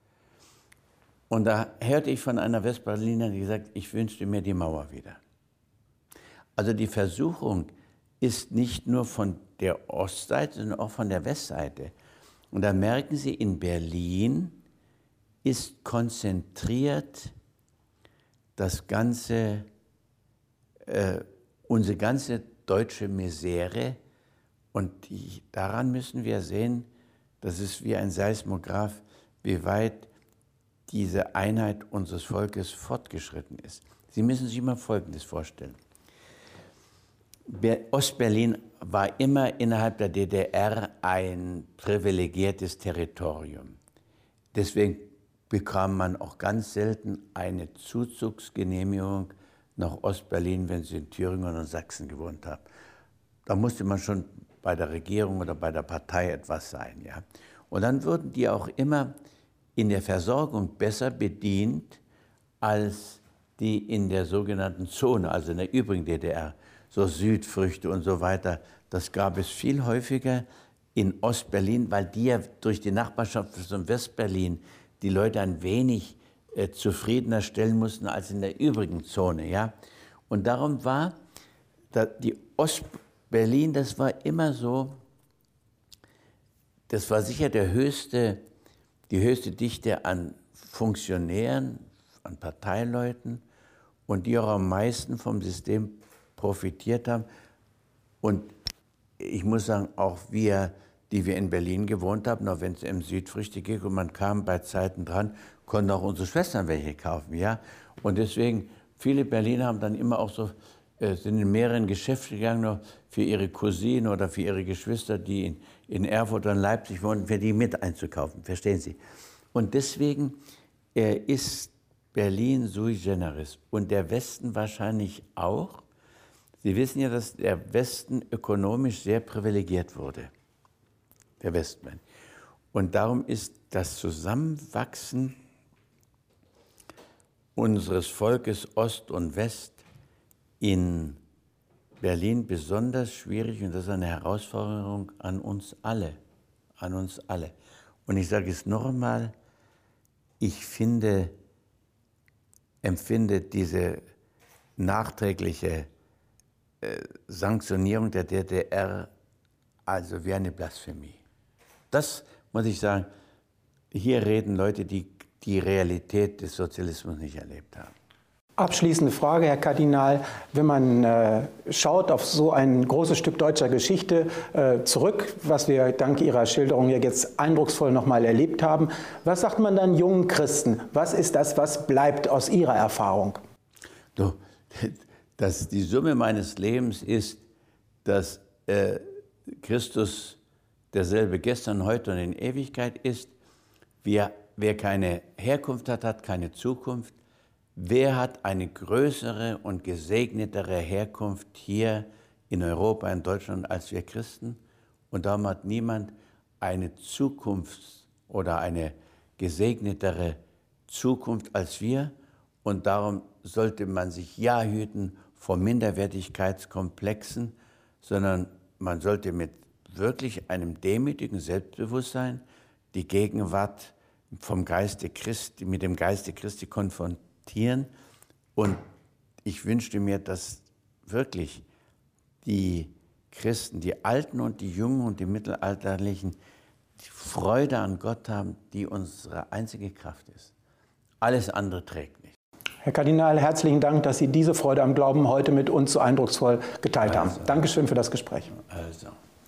Und da hörte ich von einer Westberlinerin, die gesagt, ich wünschte mir die Mauer wieder. Also die Versuchung ist nicht nur von der Ostseite, sondern auch von der Westseite. Und da merken Sie, in Berlin ist konzentriert das ganze Äh, unsere ganze deutsche Misere, und die, daran müssen wir sehen, das ist wie ein Seismograph, wie weit diese Einheit unseres Volkes fortgeschritten ist. Sie müssen sich mal Folgendes vorstellen. Ostberlin war immer innerhalb der D D R ein privilegiertes Territorium. Deswegen bekam man auch ganz selten eine Zuzugsgenehmigung nach Ostberlin, wenn sie in Thüringen und Sachsen gewohnt haben. Da musste man schon bei der Regierung oder bei der Partei etwas sein. Ja? Und dann wurden die auch immer in der Versorgung besser bedient als die in der sogenannten Zone, also in der übrigen D D R, so Südfrüchte und so weiter. Das gab es viel häufiger in Ostberlin, weil die ja durch die Nachbarschaft von Westberlin die Leute ein wenig Äh, zufriedener stellen mussten als in der übrigen Zone. Ja? Und darum war da die Ostberlin, das war immer so, das war sicher der höchste, die höchste Dichte an Funktionären, an Parteileuten, und die auch am meisten vom System profitiert haben. Und ich muss sagen, auch wir, die wir in Berlin gewohnt haben, auch wenn es im Südfrüchte ging und man kam bei Zeiten dran, konnten auch unsere Schwestern welche kaufen, ja. Und deswegen, viele Berliner haben dann immer auch so, äh, sind in mehreren Geschäfte gegangen, noch für ihre Cousine oder für ihre Geschwister, die in, in Erfurt oder in Leipzig wohnen, für die mit einzukaufen, verstehen Sie? Und deswegen äh, ist Berlin sui generis und der Westen wahrscheinlich auch, Sie wissen ja, dass der Westen ökonomisch sehr privilegiert wurde, der Westen. Und darum ist das Zusammenwachsen unseres Volkes Ost und West in Berlin besonders schwierig und das ist eine Herausforderung an uns alle, an uns alle. Und ich sage es noch einmal, ich finde, empfinde diese nachträgliche äh, Sanktionierung der D D R also wie eine Blasphemie. Das muss ich sagen, hier reden Leute, die die Realität des Sozialismus nicht erlebt haben. Abschließende Frage, Herr Kardinal. Wenn man äh, schaut auf so ein großes Stück deutscher Geschichte äh, zurück, was wir dank Ihrer Schilderung ja jetzt eindrucksvoll noch mal erlebt haben, was sagt man dann jungen Christen? Was ist das, was bleibt aus Ihrer Erfahrung? Du, dass die Summe meines Lebens ist, dass äh, Christus derselbe gestern, heute und in Ewigkeit ist. Wer, wer keine Herkunft hat, hat keine Zukunft. Wer hat eine größere und gesegnetere Herkunft hier in Europa, in Deutschland als wir Christen? Und darum hat niemand eine Zukunft oder eine gesegnetere Zukunft als wir. Und darum sollte man sich ja hüten vor Minderwertigkeitskomplexen, sondern man sollte mit wirklich einem demütigen Selbstbewusstsein die Gegenwart vom Geiste Christi, mit dem Geiste Christi konfrontieren. Und ich wünschte mir, dass wirklich die Christen, die Alten und die Jungen und die Mittelalterlichen, die Freude an Gott haben, die unsere einzige Kraft ist. Alles andere trägt nicht. Herr Kardinal, herzlichen Dank, dass Sie diese Freude am Glauben heute mit uns so eindrucksvoll geteilt also, haben. Dankeschön für das Gespräch. Also.